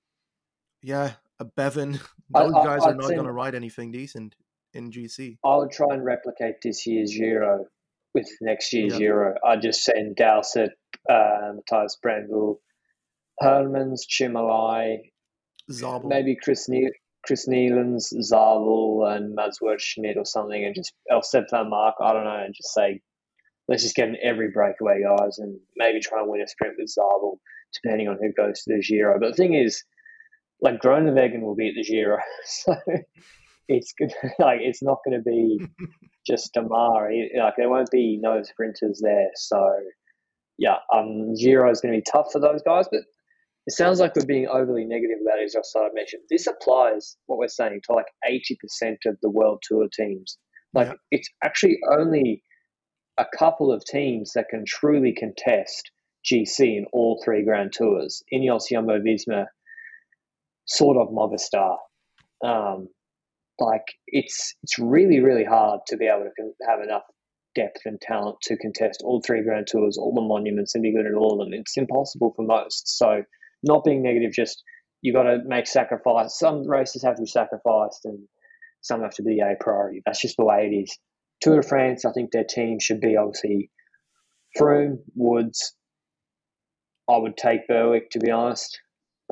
a Bevan. Those guys are not going to ride anything decent in GC. I would try and replicate this year's Giro with next year's Giro. I'd just send Dowsett, Matthias Brandl, Hermans, Cimolai, Zabel. maybe Chris Neal. Chris Nealons, Zarvel, and Mads Schmidt or something, and just Elstep Van Mark, I don't know, and just say, let's just get in every breakaway, guys, and maybe try and win a sprint with Zabel, depending on who goes to the Giro. But the thing is, like, Groenewegen will be at the Giro, so it's good. Like, it's not going to be just Damari. Like, there won't be no sprinters there. So, yeah, Giro is going to be tough for those guys. But it sounds like we're being overly negative about Israel Startup Nation. This applies, what we're saying, to like 80% of the World Tour teams. Like, Yeah. it's actually only a couple of teams that can truly contest GC in all three Grand Tours. Ineos, Jumbo-Visma, sort of Movistar. Like, it's really, really hard to be able to have enough depth and talent to contest all three Grand Tours, all the monuments, and be good at all of them. It's impossible for most. So, not being negative, just you got to make sacrifice. Some races have to be sacrificed, and some have to be a priority. That's just the way it is. Tour de France, I think their team should be obviously Froome, Woods. I would take Berwick, to be honest,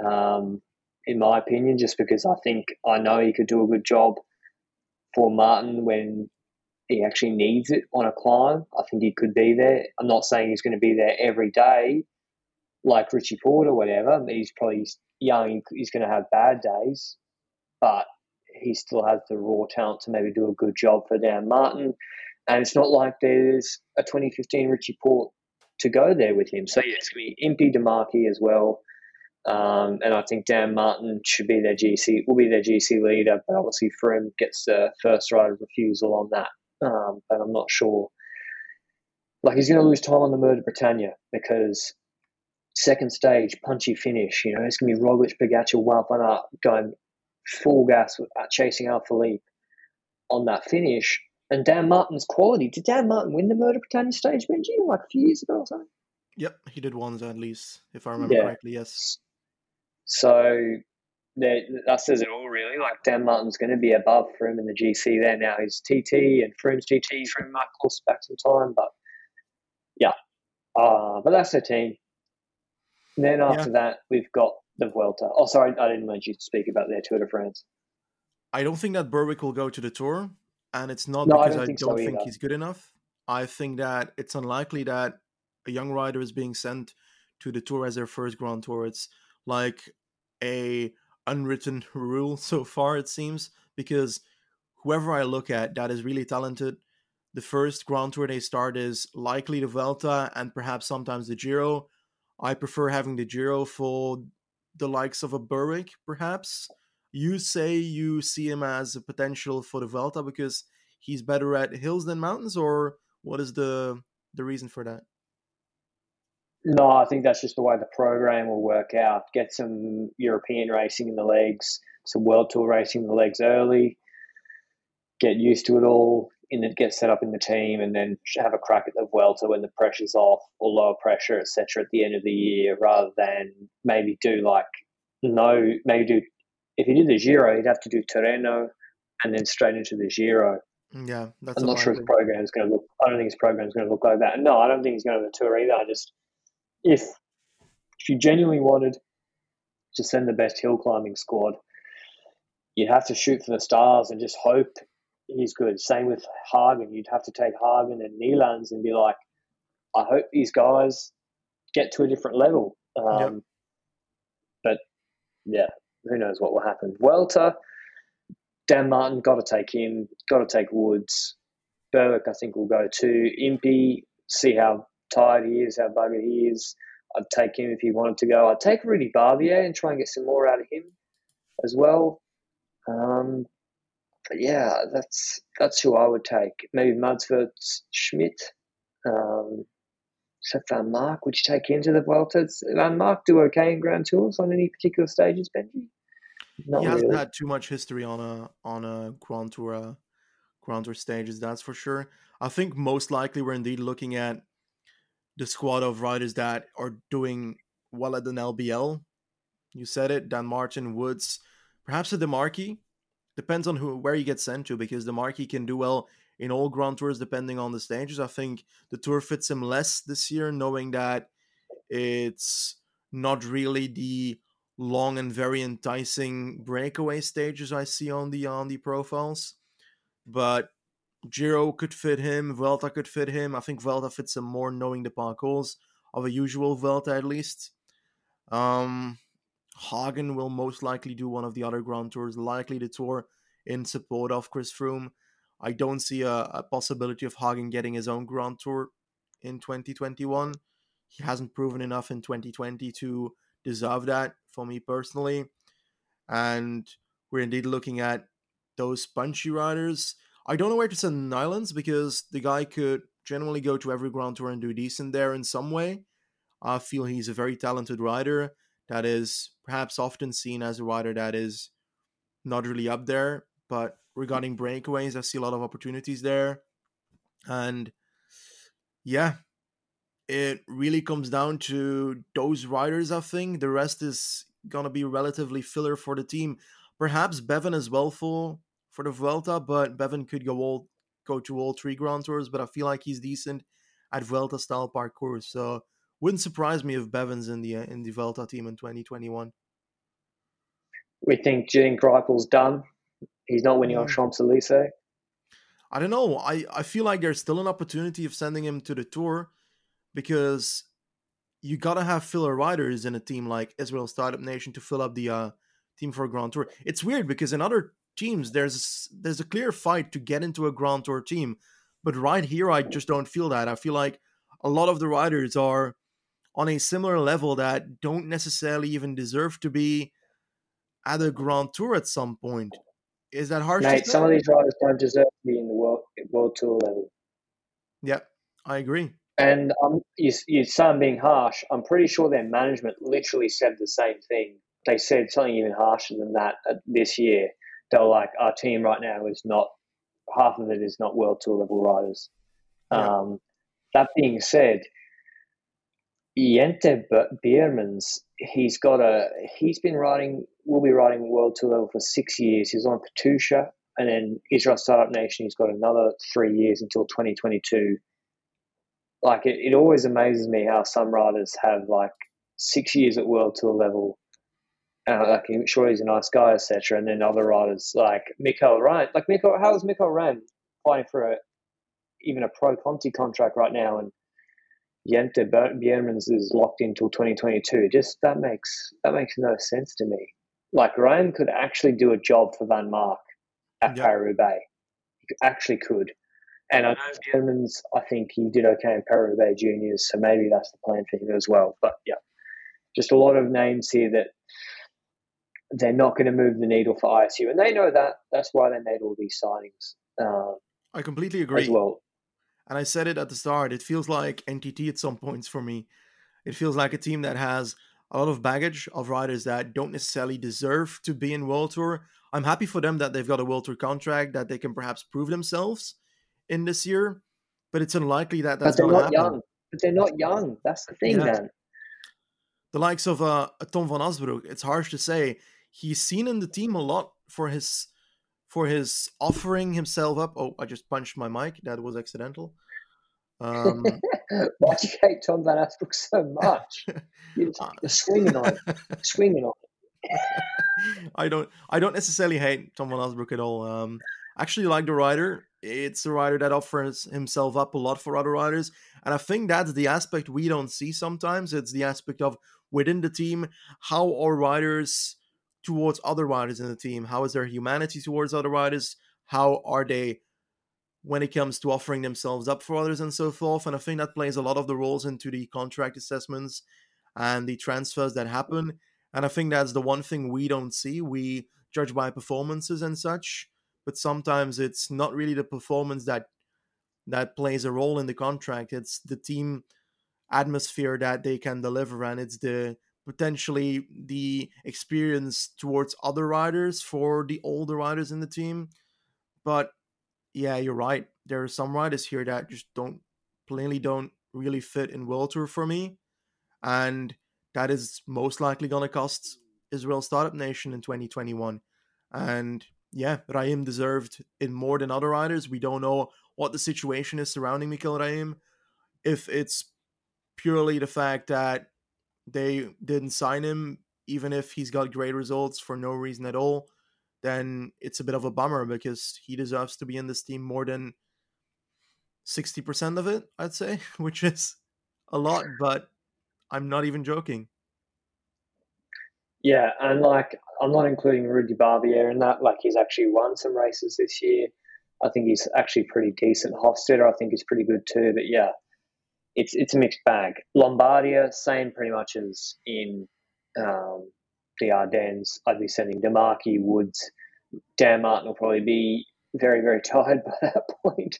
in my opinion, just because I know he could do a good job for Martin when he actually needs it on a climb. I think he could be there. I'm not saying he's going to be there every day like Richie Porte or whatever. He's probably young. He's going to have bad days, but he still has the raw talent to maybe do a good job for Dan Martin. And it's not like there's a 2015 Richie Porte to go there with him. So, yeah, it's going to be Impey DeMarchi as well. And I think Dan Martin will be their GC leader, but obviously Froome gets the first right of refusal on that. But I'm not sure. Like, he's going to lose time on the Mur de Bretagne because second stage, punchy finish, it's going to be Roglic, Pogačar, Wout van Aert going full gas chasing Alaphilippe on that finish. And Dan Martin's quality. Did Dan Martin win the Mur de Bretagne stage, Benji, like a few years ago or something? Yep, he did once at least, if I remember correctly, yes. So that says it all, really. Like, Dan Martin's going to be above Froome in the GC there now. He's TT and Froome's TT. Froome might course back some time, but yeah. But that's their team. And then after that, we've got the Vuelta. Oh, sorry, I didn't want you to speak about their Tour de France. I don't think that Berwick will go to the Tour, and it's not because I don't think he's good enough. I think that it's unlikely that a young rider is being sent to the Tour as their first Grand Tour. It's like a unwritten rule so far, it seems, because whoever I look at that is really talented, the first Grand Tour they start is likely the Vuelta and perhaps sometimes the Giro. I prefer having the Giro for the likes of a Berwick, perhaps. You say you see him as a potential for the Vuelta because he's better at hills than mountains, or what is the reason for that? No, I think that's just the way the program will work out. Get some European racing in the legs, some World Tour racing in the legs early, get used to it all, get set up in the team, and then have a crack at the Vuelta when the pressure's off or lower pressure, etc. at the end of the year, rather than maybe do if you do the Giro, you'd have to do Tirreno and then straight into the Giro. Yeah, I'm not sure his program is going to look. I don't think his program is going to look like that. And no, I don't think he's going to the Tour either. If you genuinely wanted to send the best hill climbing squad, you'd have to shoot for the stars and just hope he's good. Same with Hagen. You'd have to take Hagen and Neilands and be like, I hope these guys get to a different level. But yeah, who knows what will happen. Vuelta, Dan Martin, got to take him. Got to take Woods. Berwick, I think, will go to Impey. See how tired he is, how buggered he is. I'd take him if he wanted to go. I'd take Rudy Barbier and try and get some more out of him as well. But yeah, that's who I would take. Maybe Mads Schmidt. So Van Mark, would you take him to the Vuelta? Does Van Mark do okay in Grand Tours on any particular stages, Benji? He hasn't had too much history on a Grand Tour stages, that's for sure. I think most likely we're indeed looking at the squad of riders that are doing well at an LBL. You said it, Dan Martin, Woods, perhaps a DeMarchi. Depends on where he gets sent to, because DeMarchi can do well in all Grand Tours depending on the stages. I think the Tour fits him less this year, knowing that it's not really the long and very enticing breakaway stages I see on the profiles. But Giro could fit him, Vuelta could fit him. I think Vuelta fits him more, knowing the parcours of a usual Vuelta at least. Hagen will most likely do one of the other Grand Tours, likely the Tour in support of Chris Froome. I don't see a possibility of Hagen getting his own Grand Tour in 2021. He hasn't proven enough in 2020 to deserve that for me personally. And we're indeed looking at those punchy riders. I don't know where to send Nylands because the guy could generally go to every Grand Tour and do decent there in some way. I feel he's a very talented rider that is perhaps often seen as a rider that is not really up there. But regarding breakaways, I see a lot of opportunities there. And yeah, it really comes down to those riders, I think. The rest is going to be relatively filler for the team. Perhaps Bevan as well for the Vuelta, but Bevan could go to all three Grand Tours, but I feel like he's decent at Vuelta style parcours. So wouldn't surprise me if Bevan's in the Vuelta team in 2021. We think Gene Greipel's done. He's not winning on Champs-Élysées. I don't know. I feel like there's still an opportunity of sending him to the Tour because you gotta have filler riders in a team like Israel Startup Nation to fill up the team for a Grand Tour. It's weird because in other teams there's a clear fight to get into a Grand Tour team, but right here I just don't feel that. I feel like a lot of the riders are on a similar level that don't necessarily even deserve to be at a Grand Tour at some point. Is that harsh to Mate, say? some of these riders don't deserve to be in the world tour level. Yeah, I agree. And you say I'm being harsh. I'm pretty sure their management literally said the same thing. They said something even harsher than that this year. They were like, our team right now is not, half of it is not world tour level riders. Yeah. That being said, Jente Biermans, will be riding world tour level for 6 years. He's on Katusha, and then Israel Startup Nation, he's got another 3 years until 2022. Like, it always amazes me how some riders have like 6 years at world tour level. Like, I'm sure he's a nice guy, etc. And then other riders like Mikael Ryan, how is Mikael Ryan fighting for even a Pro Conti contract right now, and Jente Biermans is locked in until 2022. Just that makes no sense to me. Like, Ryan could actually do a job for Van Mark at Paris-Roubaix. He actually could. And I know Biermans, I think he did okay in Paris-Roubaix Juniors, so maybe that's the plan for him as well. But yeah, just a lot of names here that they're not going to move the needle for ISU, and they know that. That's why they made all these signings. I completely agree. As well. And I said it at the start, it feels like NTT at some points for me. It feels like a team that has a lot of baggage of riders that don't necessarily deserve to be in World Tour. I'm happy for them that they've got a World Tour contract, that they can perhaps prove themselves in this year, but it's unlikely that that's going to happen. Young. But they're not young. That's the thing, man. The likes of Tom van Asbroek, it's harsh to say, he's seen in the team a lot for his offering himself up. Oh, I just punched my mic. That was accidental. Why'd you hate Tom van Asbroek so much? You're swinging on it. I don't necessarily hate Tom van Asbroek at all. Actually like the rider. It's a rider that offers himself up a lot for other riders. And I think that's the aspect we don't see sometimes. It's the aspect of within the team, how are riders towards other riders in the team? How is their humanity towards other riders? How are they when it comes to offering themselves up for others and so forth? And I think that plays a lot of the roles into the contract assessments and the transfers that happen. And I think that's the one thing we don't see. We judge by performances and such, but sometimes it's not really the performance that plays a role in the contract. It's the team atmosphere that they can deliver, and it's potentially the experience towards other riders for the older riders in the team. But yeah, you're right. There are some riders here that just don't really fit in World Tour for me, and that is most likely going to cost Israel Startup Nation in 2021. And yeah, Rahim deserved it more than other riders. We don't know what the situation is surrounding Mikel Rahim. If it's purely the fact that they didn't sign him even if he's got great results for no reason at all, then it's a bit of a bummer because he deserves to be in this team more than 60% of it, I'd say, which is a lot, but I'm not even joking. Yeah, and like I'm not including Rudy Barbier in that. Like he's actually won some races this year. I think he's actually pretty decent. Hofstadter, I think, is pretty good too. But yeah, it's a mixed bag. Lombardia, same pretty much as in um, the Ardennes. I'd be sending Demarchi, Woods, Dan Martin will probably be very very tired by that point,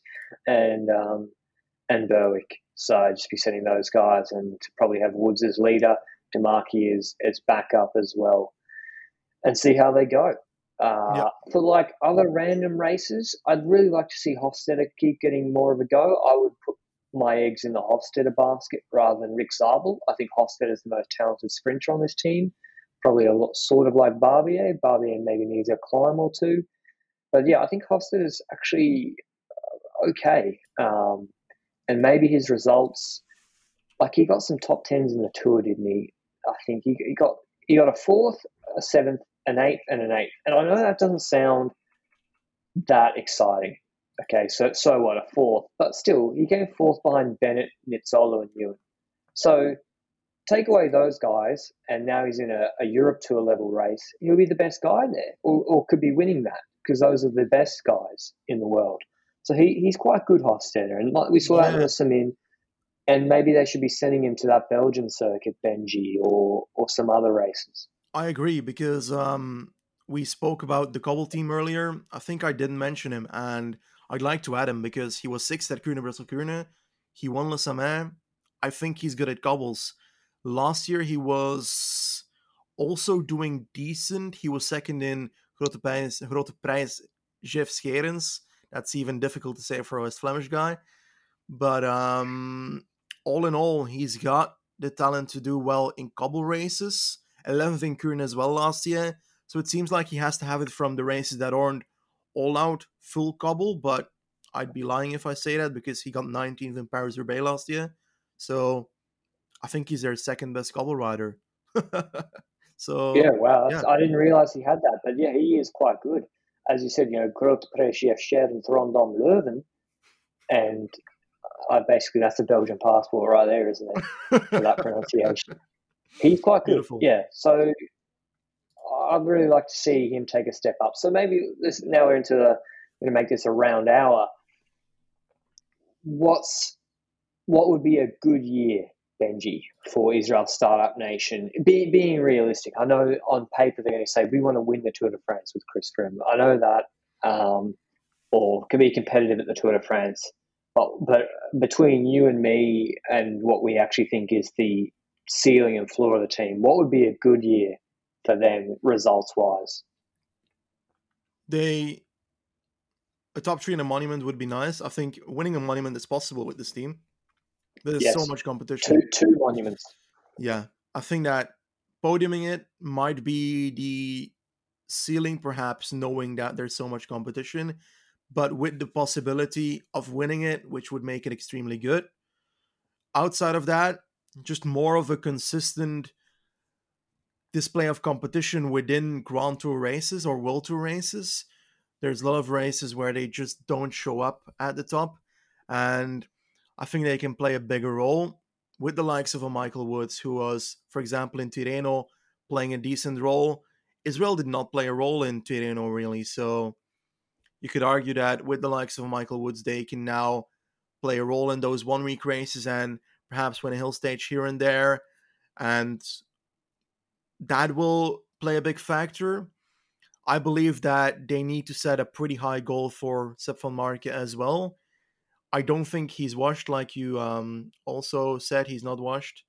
and Berwick. So I'd just be sending those guys and probably have Woods as leader, Demarchi as backup as well, and see how they go. Yep. For like other random races, I'd really like to see Hofstadter keep getting more of a go. I would put my eggs in the Hofstadter basket rather than Rick Zabel. I think Hofstadter is the most talented sprinter on this team. Probably a lot, sort of like Barbier. Barbier maybe needs a climb or two. But yeah, I think Hofstadter is actually okay. And maybe his results, like he got some top tens in the tour, didn't he? I think he got a fourth, a seventh, an eighth, and an eighth. And I know that doesn't sound that exciting. Okay, so what, a fourth? But still, he came fourth behind Bennett, Nizzolo, and Ewan. So take away those guys, and now he's in a Europe Tour level race. He'll be the best guy there, or could be winning that because those are the best guys in the world. So he's quite good, Hofstadter, and like we saw that in the Samin. And maybe they should be sending him to that Belgian circuit, Benji, or some other races. I agree because we spoke about the Cobble team earlier. I think I didn't mention him, and I'd like to add him because he was sixth at Kuurne Brussel Kuurne. He won Le Samyn. I think he's good at cobbles. Last year he was also doing decent. He was second in Grote Prijs Jeff Scherens. That's even difficult to say for a West Flemish guy. But all in all, he's got the talent to do well in cobble races. 11th in Kuurne as well last year. So it seems like he has to have it from the races that aren't all out full cobble, but I'd be lying if I say that because he got 19th in Paris-Roubaix last year. So I think he's their second best cobble rider. Yeah, So, wow. yeah. I didn't realize he had that. But yeah, he is quite good. As you said, Grote Prijs Jeff Scherens Rondom Leuven. And basically, that's a Belgian passport right there, isn't it? For that pronunciation. He's quite good. Beautiful. Yeah. So I'd really like to see him take a step up. So maybe now we're into going to make this a round hour. What would be a good year, Benji, for Israel Startup Nation? Being realistic, I know on paper they're going to say we want to win the Tour de France with Chris Froome. I know that, or can be competitive at the Tour de France. But between you and me and what we actually think is the ceiling and floor of the team, what would be a good year for them results-wise? A top three in a monument would be nice. I think winning a monument is possible with this team. There's Yes. so much competition. Two monuments. Yeah. I think that podiuming it might be the ceiling, perhaps, knowing that there's so much competition, but with the possibility of winning it, which would make it extremely good. Outside of that, just more of a consistent display of competition within Grand Tour races or World Tour races. There's a lot of races where they just don't show up at the top, and I think they can play a bigger role with the likes of a Michael Woods, who was, for example, in Tirreno playing a decent role. Israel did not play a role in Tirreno, really, so you could argue that with the likes of Michael Woods, they can now play a role in those 1 week races and perhaps win a hill stage here and there, and that will play a big factor. I believe that they need to set a pretty high goal for Sepp van Marke as well. I don't think he's washed, like you also said. He's not washed.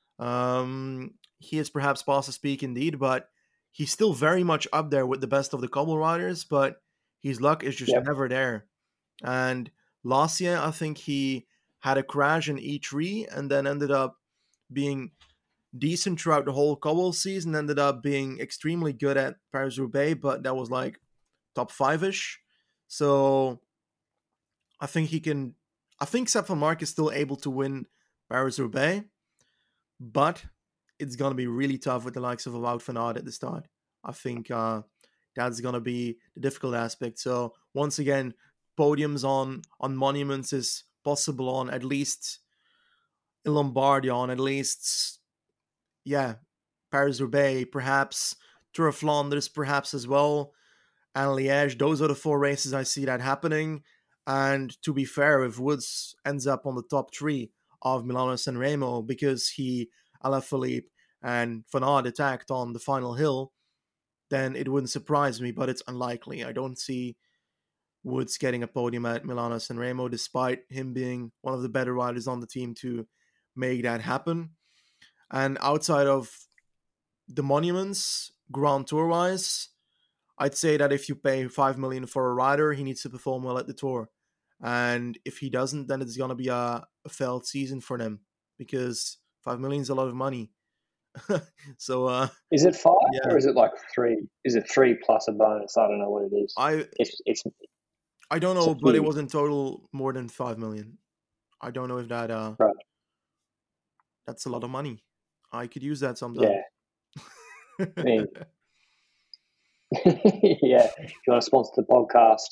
He is perhaps past his peak indeed, but he's still very much up there with the best of the cobble riders, but his luck is just never there. And last year, I think he had a crash in E3 and then ended up being decent throughout the whole cobble season, ended up being extremely good at Paris-Roubaix, but that was like top 5-ish. So I think Sepp van Mark is still able to win Paris-Roubaix, but it's going to be really tough with the likes of Wout van Aert at the start. I think that's going to be the difficult aspect. So once again, podiums on monuments is possible on at least in Lombardia, on at least, yeah, Paris-Roubaix, perhaps Tour of Flanders, perhaps as well, and Liège. Those are the 4 races I see that happening. And to be fair, if Woods ends up on the top 3 of Milano-San Remo because Alaphilippe and Van Aert attacked on the final hill, then it wouldn't surprise me, but it's unlikely. I don't see Woods getting a podium at Milano-San Remo, despite him being one of the better riders on the team to make that happen. And outside of the monuments, Grand Tour-wise, I'd say that if you pay 5 million for a rider, he needs to perform well at the Tour. And if he doesn't, then it's going to be a failed season for them, because 5 million is a lot of money. So is it 5 or is it like 3? Is it 3 plus a bonus? I don't know what it is. I don't know, but it was in total more than 5 million. I don't know if that right. That's a lot of money. I could use that sometime. Yeah. I mean, yeah. If you want to sponsor the podcast,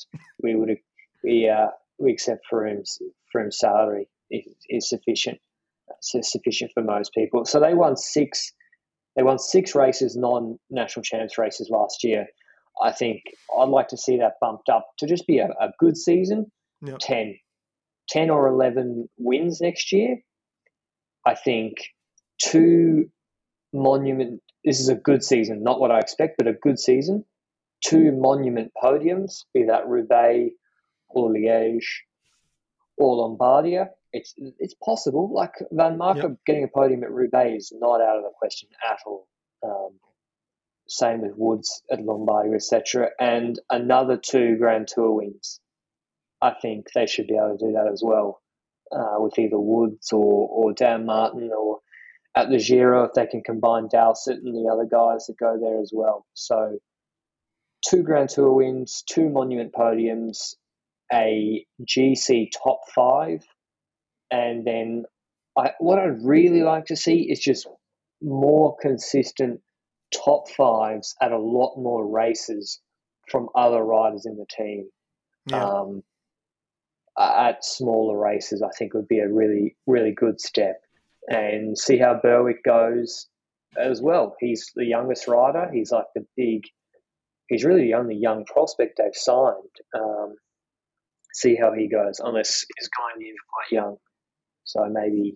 we accept Froome's salary is sufficient. It's sufficient for most people. So they won 6 races, non-national champs races last year. I think I'd like to see that bumped up to just be a good season. Yep. 10 or 11 wins next year. I think 2 monument. This is a good season, not what I expect, but a good season. 2 monument podiums, be that Roubaix or Liège or Lombardia. It's possible. Like Van Marke getting a podium at Roubaix is not out of the question at all. Same with Woods at Lombardia, etc. And another 2 Grand Tour wins. I think they should be able to do that as well, with either Woods or Dan Martin, or at the Giro if they can combine Dowsett and the other guys that go there as well. So 2 Grand Tour wins, 2 monument podiums, a GC top 5, and then what I'd really like to see is just more consistent top 5s at a lot more races from other riders in the team. Yeah. At smaller races, I think would be a really, really good step. And see how Berwick goes as well. He's the youngest rider. He's like he's really the only young prospect they've signed. See how he goes, unless his guy is quite young. So maybe,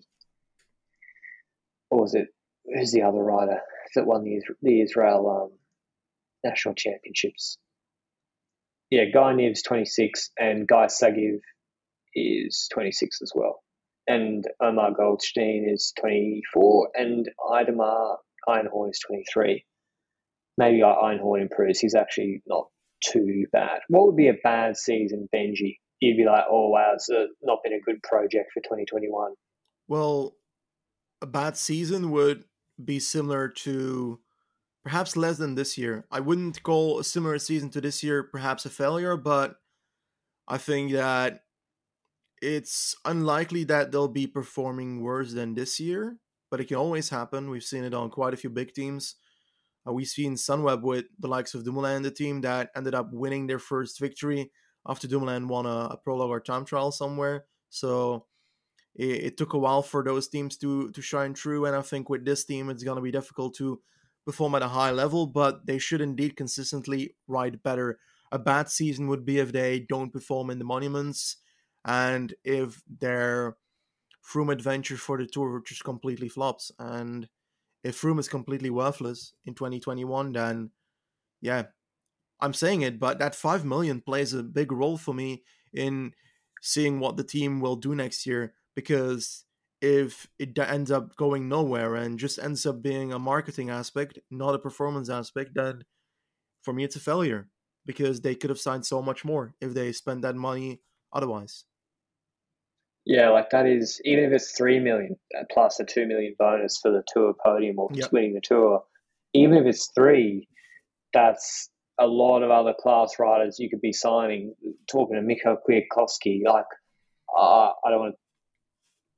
or was it, who's the other rider that won the Israel national championships? Yeah, Guy Niev's 26 and Guy Sagiv is 26 as well. And Omar Goldstein is 24 and Idemar Einhorn is 23. Maybe Einhorn improves. He's actually not too bad. What would be a bad season, Benji? You'd be like, oh, wow, it's not been a good project for 2021. Well, a bad season would be similar to perhaps less than this year. I wouldn't call a similar season to this year perhaps a failure, but I think that it's unlikely that they'll be performing worse than this year, but it can always happen. We've seen it on quite a few big teams. We've seen Sunweb with the likes of Dumoulin in the team that ended up winning their first victory after Dumoulin won a prologue or time trial somewhere. So it took a while for those teams to shine through, and I think with this team it's going to be difficult to perform at a high level, but they should indeed consistently ride better. A bad season would be if they don't perform in the monuments, and if their Froome adventure for the Tour just completely flops. And if Froome is completely worthless in 2021, then yeah, I'm saying it, but that 5 million plays a big role for me in seeing what the team will do next year, because if it ends up going nowhere and just ends up being a marketing aspect, not a performance aspect, then for me it's a failure, because they could have signed so much more if they spent that money otherwise. Yeah, like that is, even if it's 3 million plus a 2 million bonus for the Tour podium or winning the Tour, even if it's 3, that's a lot of other class riders you could be signing. Talking to Mikko Kwiatkowski, like I don't want to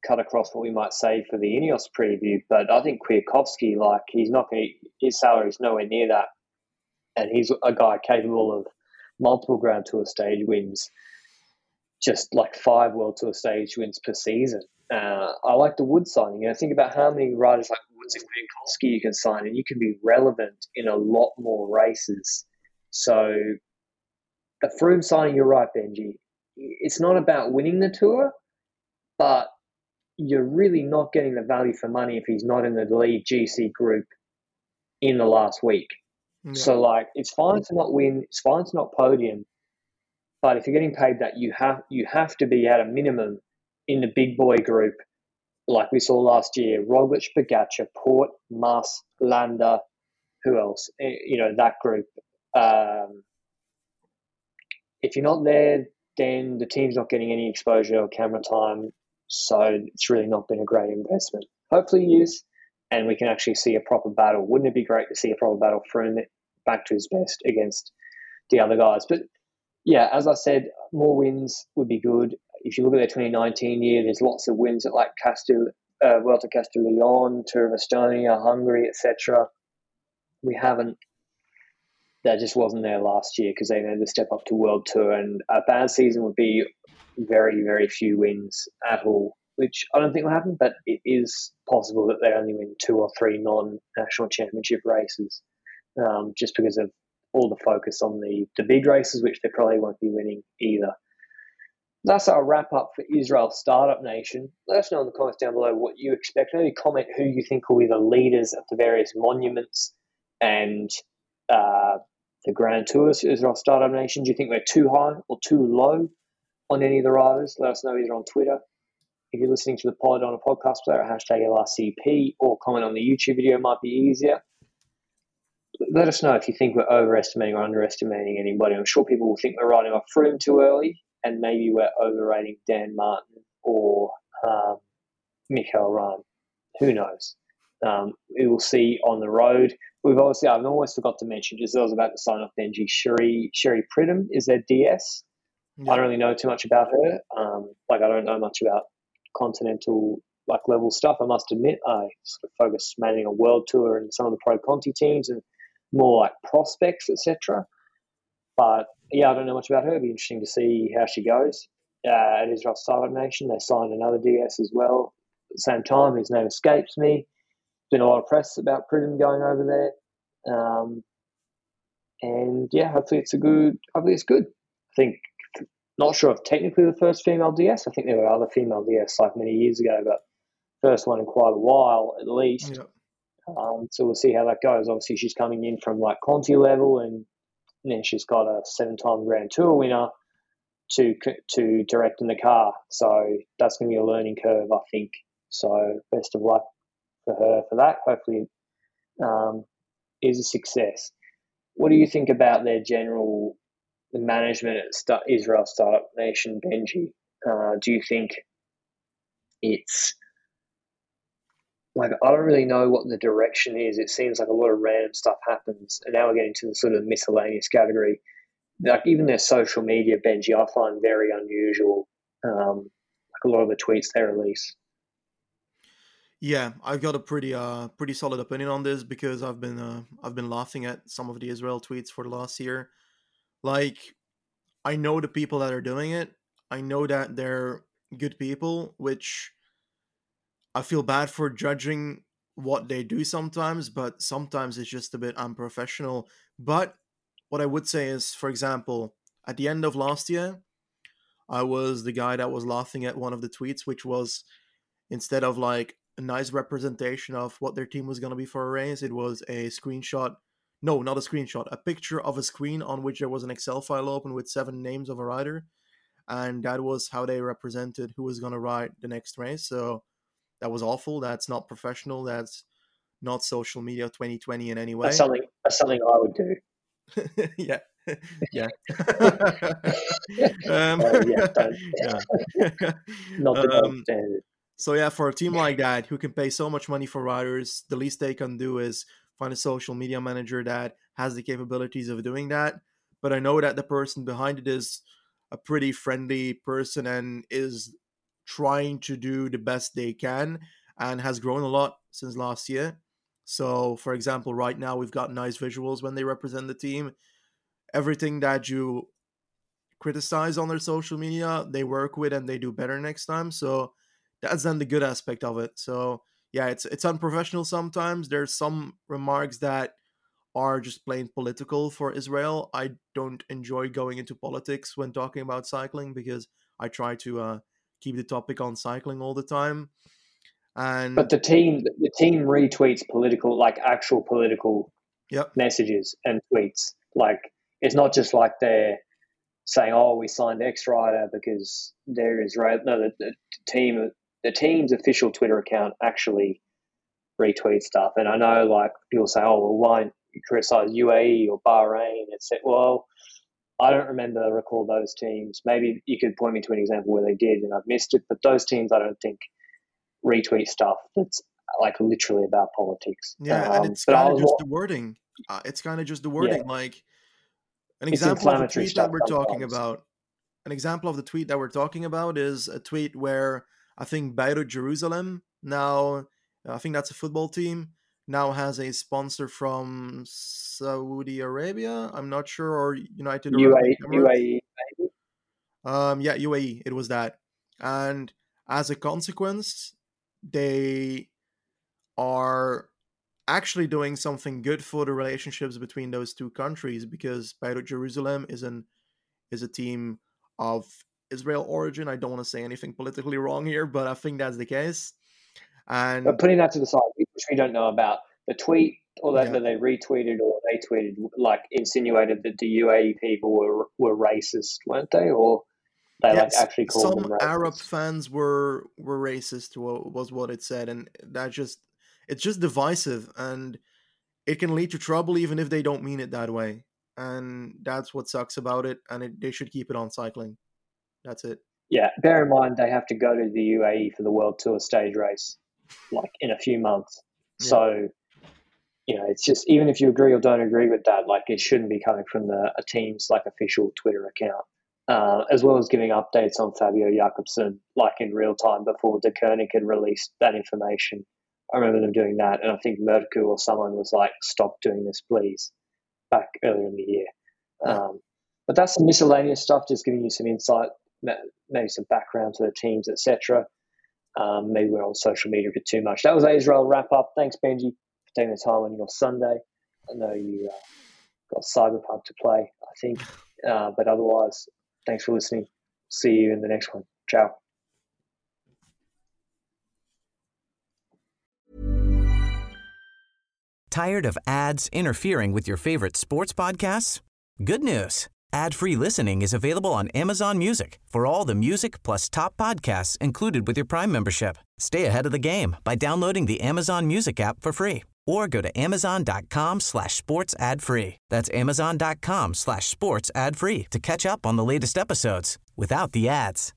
cut across what we might say for the Ineos preview, but I think Kwiatkowski, like, he's not going to, his salary is nowhere near that. And he's a guy capable of multiple Grand Tour stage wins, just like 5 World Tour stage wins per season. I like the Wood signing. Think about how many riders like Woods and Kwiatkowski you can sign, and you can be relevant in a lot more races. So the Froome signing, you're right, Benji. It's not about winning the Tour, but you're really not getting the value for money if he's not in the lead GC group in the last week. Yeah. So, like, it's fine to not win, it's fine to not podium, but if you're getting paid that, you have to be at a minimum in the big boy group, like we saw last year: Roglic, Pogačar, Port, Mas, Landa, who else? That group. If you're not there, then the team's not getting any exposure or camera time, so it's really not been a great investment. Hopefully he is, and we can actually see a proper battle. Wouldn't it be great to see a proper battle for him back to his best against the other guys? But yeah, as I said, more wins would be good. If you look at their 2019 year, there's lots of wins at like Vuelta Castellón, Tour of Estonia, Hungary, etc. We haven't. That just wasn't there last year because they had to step up to World Tour, and a bad season would be very, very few wins at all, which I don't think will happen, but it is possible that they only win 2 or 3 non-national championship races, just because of all the focus on the big races, which they probably won't be winning either. That's our wrap up for Israel Startup Nation. Let us know in the comments down below what you expect. Maybe comment who you think will be the leaders of the various monuments and the Grand Tours, Israel Startup Nation. Do you think we're too high or too low on any of the riders? Let us know either on Twitter. If you're listening to the pod on a podcast player, #LRCP, or comment on the YouTube video, might be easier. Let us know if you think we're overestimating or underestimating anybody. I'm sure people will think we're riding off Froome too early, and maybe we're overrating Dan Martin or Michael Rahn. Who knows? We will see on the road. I've almost forgot to mention, just as I was about to sign off, Benji, Sherry Pridham is their DS. Yeah. I don't really know too much about her. I don't know much about continental level stuff. I must admit, I sort of focus mainly on World Tour and some of the Pro Conti teams and more like prospects, etc. But yeah, I don't know much about her. It'd be interesting to see how she goes. At Israel Startup Nation, they signed another DS as well. At the same time, his name escapes me. Been a lot of press about Pridham going over there. And yeah, hopefully it's good. I think, not sure if technically the first female DS. I think there were other female DS like many years ago, but first one in quite a while at least. Yeah. So we'll see how that goes. Obviously, she's coming in from like Conti level, and then she's got a 7-time Grand Tour winner to direct in the car. So that's going to be a learning curve, I think. So best of luck for her for that. Hopefully it is a success. What do you think about their general management at Israel Startup Nation, Benji? Do you think it's I don't really know what the direction is. It seems like a lot of random stuff happens, and now we're getting to the sort of miscellaneous category. Even their social media, Benji, I find very unusual. A lot of the tweets they release. Yeah, I've got a pretty solid opinion on this because I've been laughing at some of the Israel tweets for the last year. I know the people that are doing it. I know that they're good people, which I feel bad for judging what they do sometimes, but sometimes it's just a bit unprofessional. But what I would say is, for example, at the end of last year, I was the guy that was laughing at one of the tweets, which was, instead of a nice representation of what their team was going to be for a race, it was a screenshot. No, not a screenshot. A picture of a screen on which there was an Excel file open with 7 names of a rider. And that was how they represented who was going to ride the next race. So that was awful. That's not professional. That's not social media 2020 in any way. That's something I would do. Yeah. Yeah. Not the gold standard. So yeah, for a team like that who can pay so much money for riders, the least they can do is find a social media manager that has the capabilities of doing that. But I know that the person behind it is a pretty friendly person and is trying to do the best they can and has grown a lot since last year. So, for example, right now we've got nice visuals when they represent the team. Everything that you criticize on their social media, they work with and they do better next time. So that's then the good aspect of it. So yeah, it's unprofessional sometimes. There's some remarks that are just plain political for Israel. I don't enjoy going into politics when talking about cycling because I try to keep the topic on cycling all the time. And but the team retweets political, like actual political yep. messages and tweets. Like it's not just like they're saying, "Oh, we signed X rider because they're Israel." No, the team's official Twitter account actually retweets stuff. And I know like people say, "Oh, well, why don't you criticize UAE or Bahrain?" It's well, I don't recall those teams. Maybe you could point me to an example where they did and I've missed it. But those teams, I don't think retweet stuff that's like literally about politics. Yeah, and it's kind of just the wording. It's kind of just the wording. Yeah. Like an example of the tweet that we're talking about. An example of the tweet that we're talking about is a tweet where I think Beirut Jerusalem now, I think that's a football team, now has a sponsor from Saudi Arabia. I'm not sure, or United UAE, maybe. Yeah, UAE. It was that, and as a consequence, they are actually doing something good for the relationships between those two countries because Beirut Jerusalem is a team of Israel origin. I don't want to say anything politically wrong here, but I think that's the case. And but putting that to the side, which we don't know about, the tweet or that they retweeted or they tweeted like insinuated that the UAE people were racist, weren't they? Or they actually called them racist. Some Arab fans were racist, was what it said, and it's just divisive, and it can lead to trouble even if they don't mean it that way. And that's what sucks about it, and they should keep it on cycling. That's it. Yeah, bear in mind they have to go to the UAE for the World Tour stage race, like in a few months. Yeah. So, it's just, even if you agree or don't agree with that, like it shouldn't be coming from a team's like official Twitter account, as well as giving updates on Fabio Jakobsen, like in real time before De Koning had released that information. I remember them doing that, and I think Merku or someone was like, "Stop doing this, please," back earlier in the year. But that's some miscellaneous stuff, just giving you some insight, maybe some background to the teams, etc. Maybe we're on social media a bit too much. That was our Israel wrap-up. Thanks, Benji, for taking the time on your Sunday. I know you got Cyberpunk to play, I think. But otherwise, thanks for listening. See you in the next one. Ciao. Tired of ads interfering with your favorite sports podcasts? Good news. Ad-free listening is available on Amazon Music for all the music plus top podcasts included with your Prime membership. Stay ahead of the game by downloading the Amazon Music app for free or go to amazon.com/sports ad free. That's amazon.com/sports ad free to catch up on the latest episodes without the ads.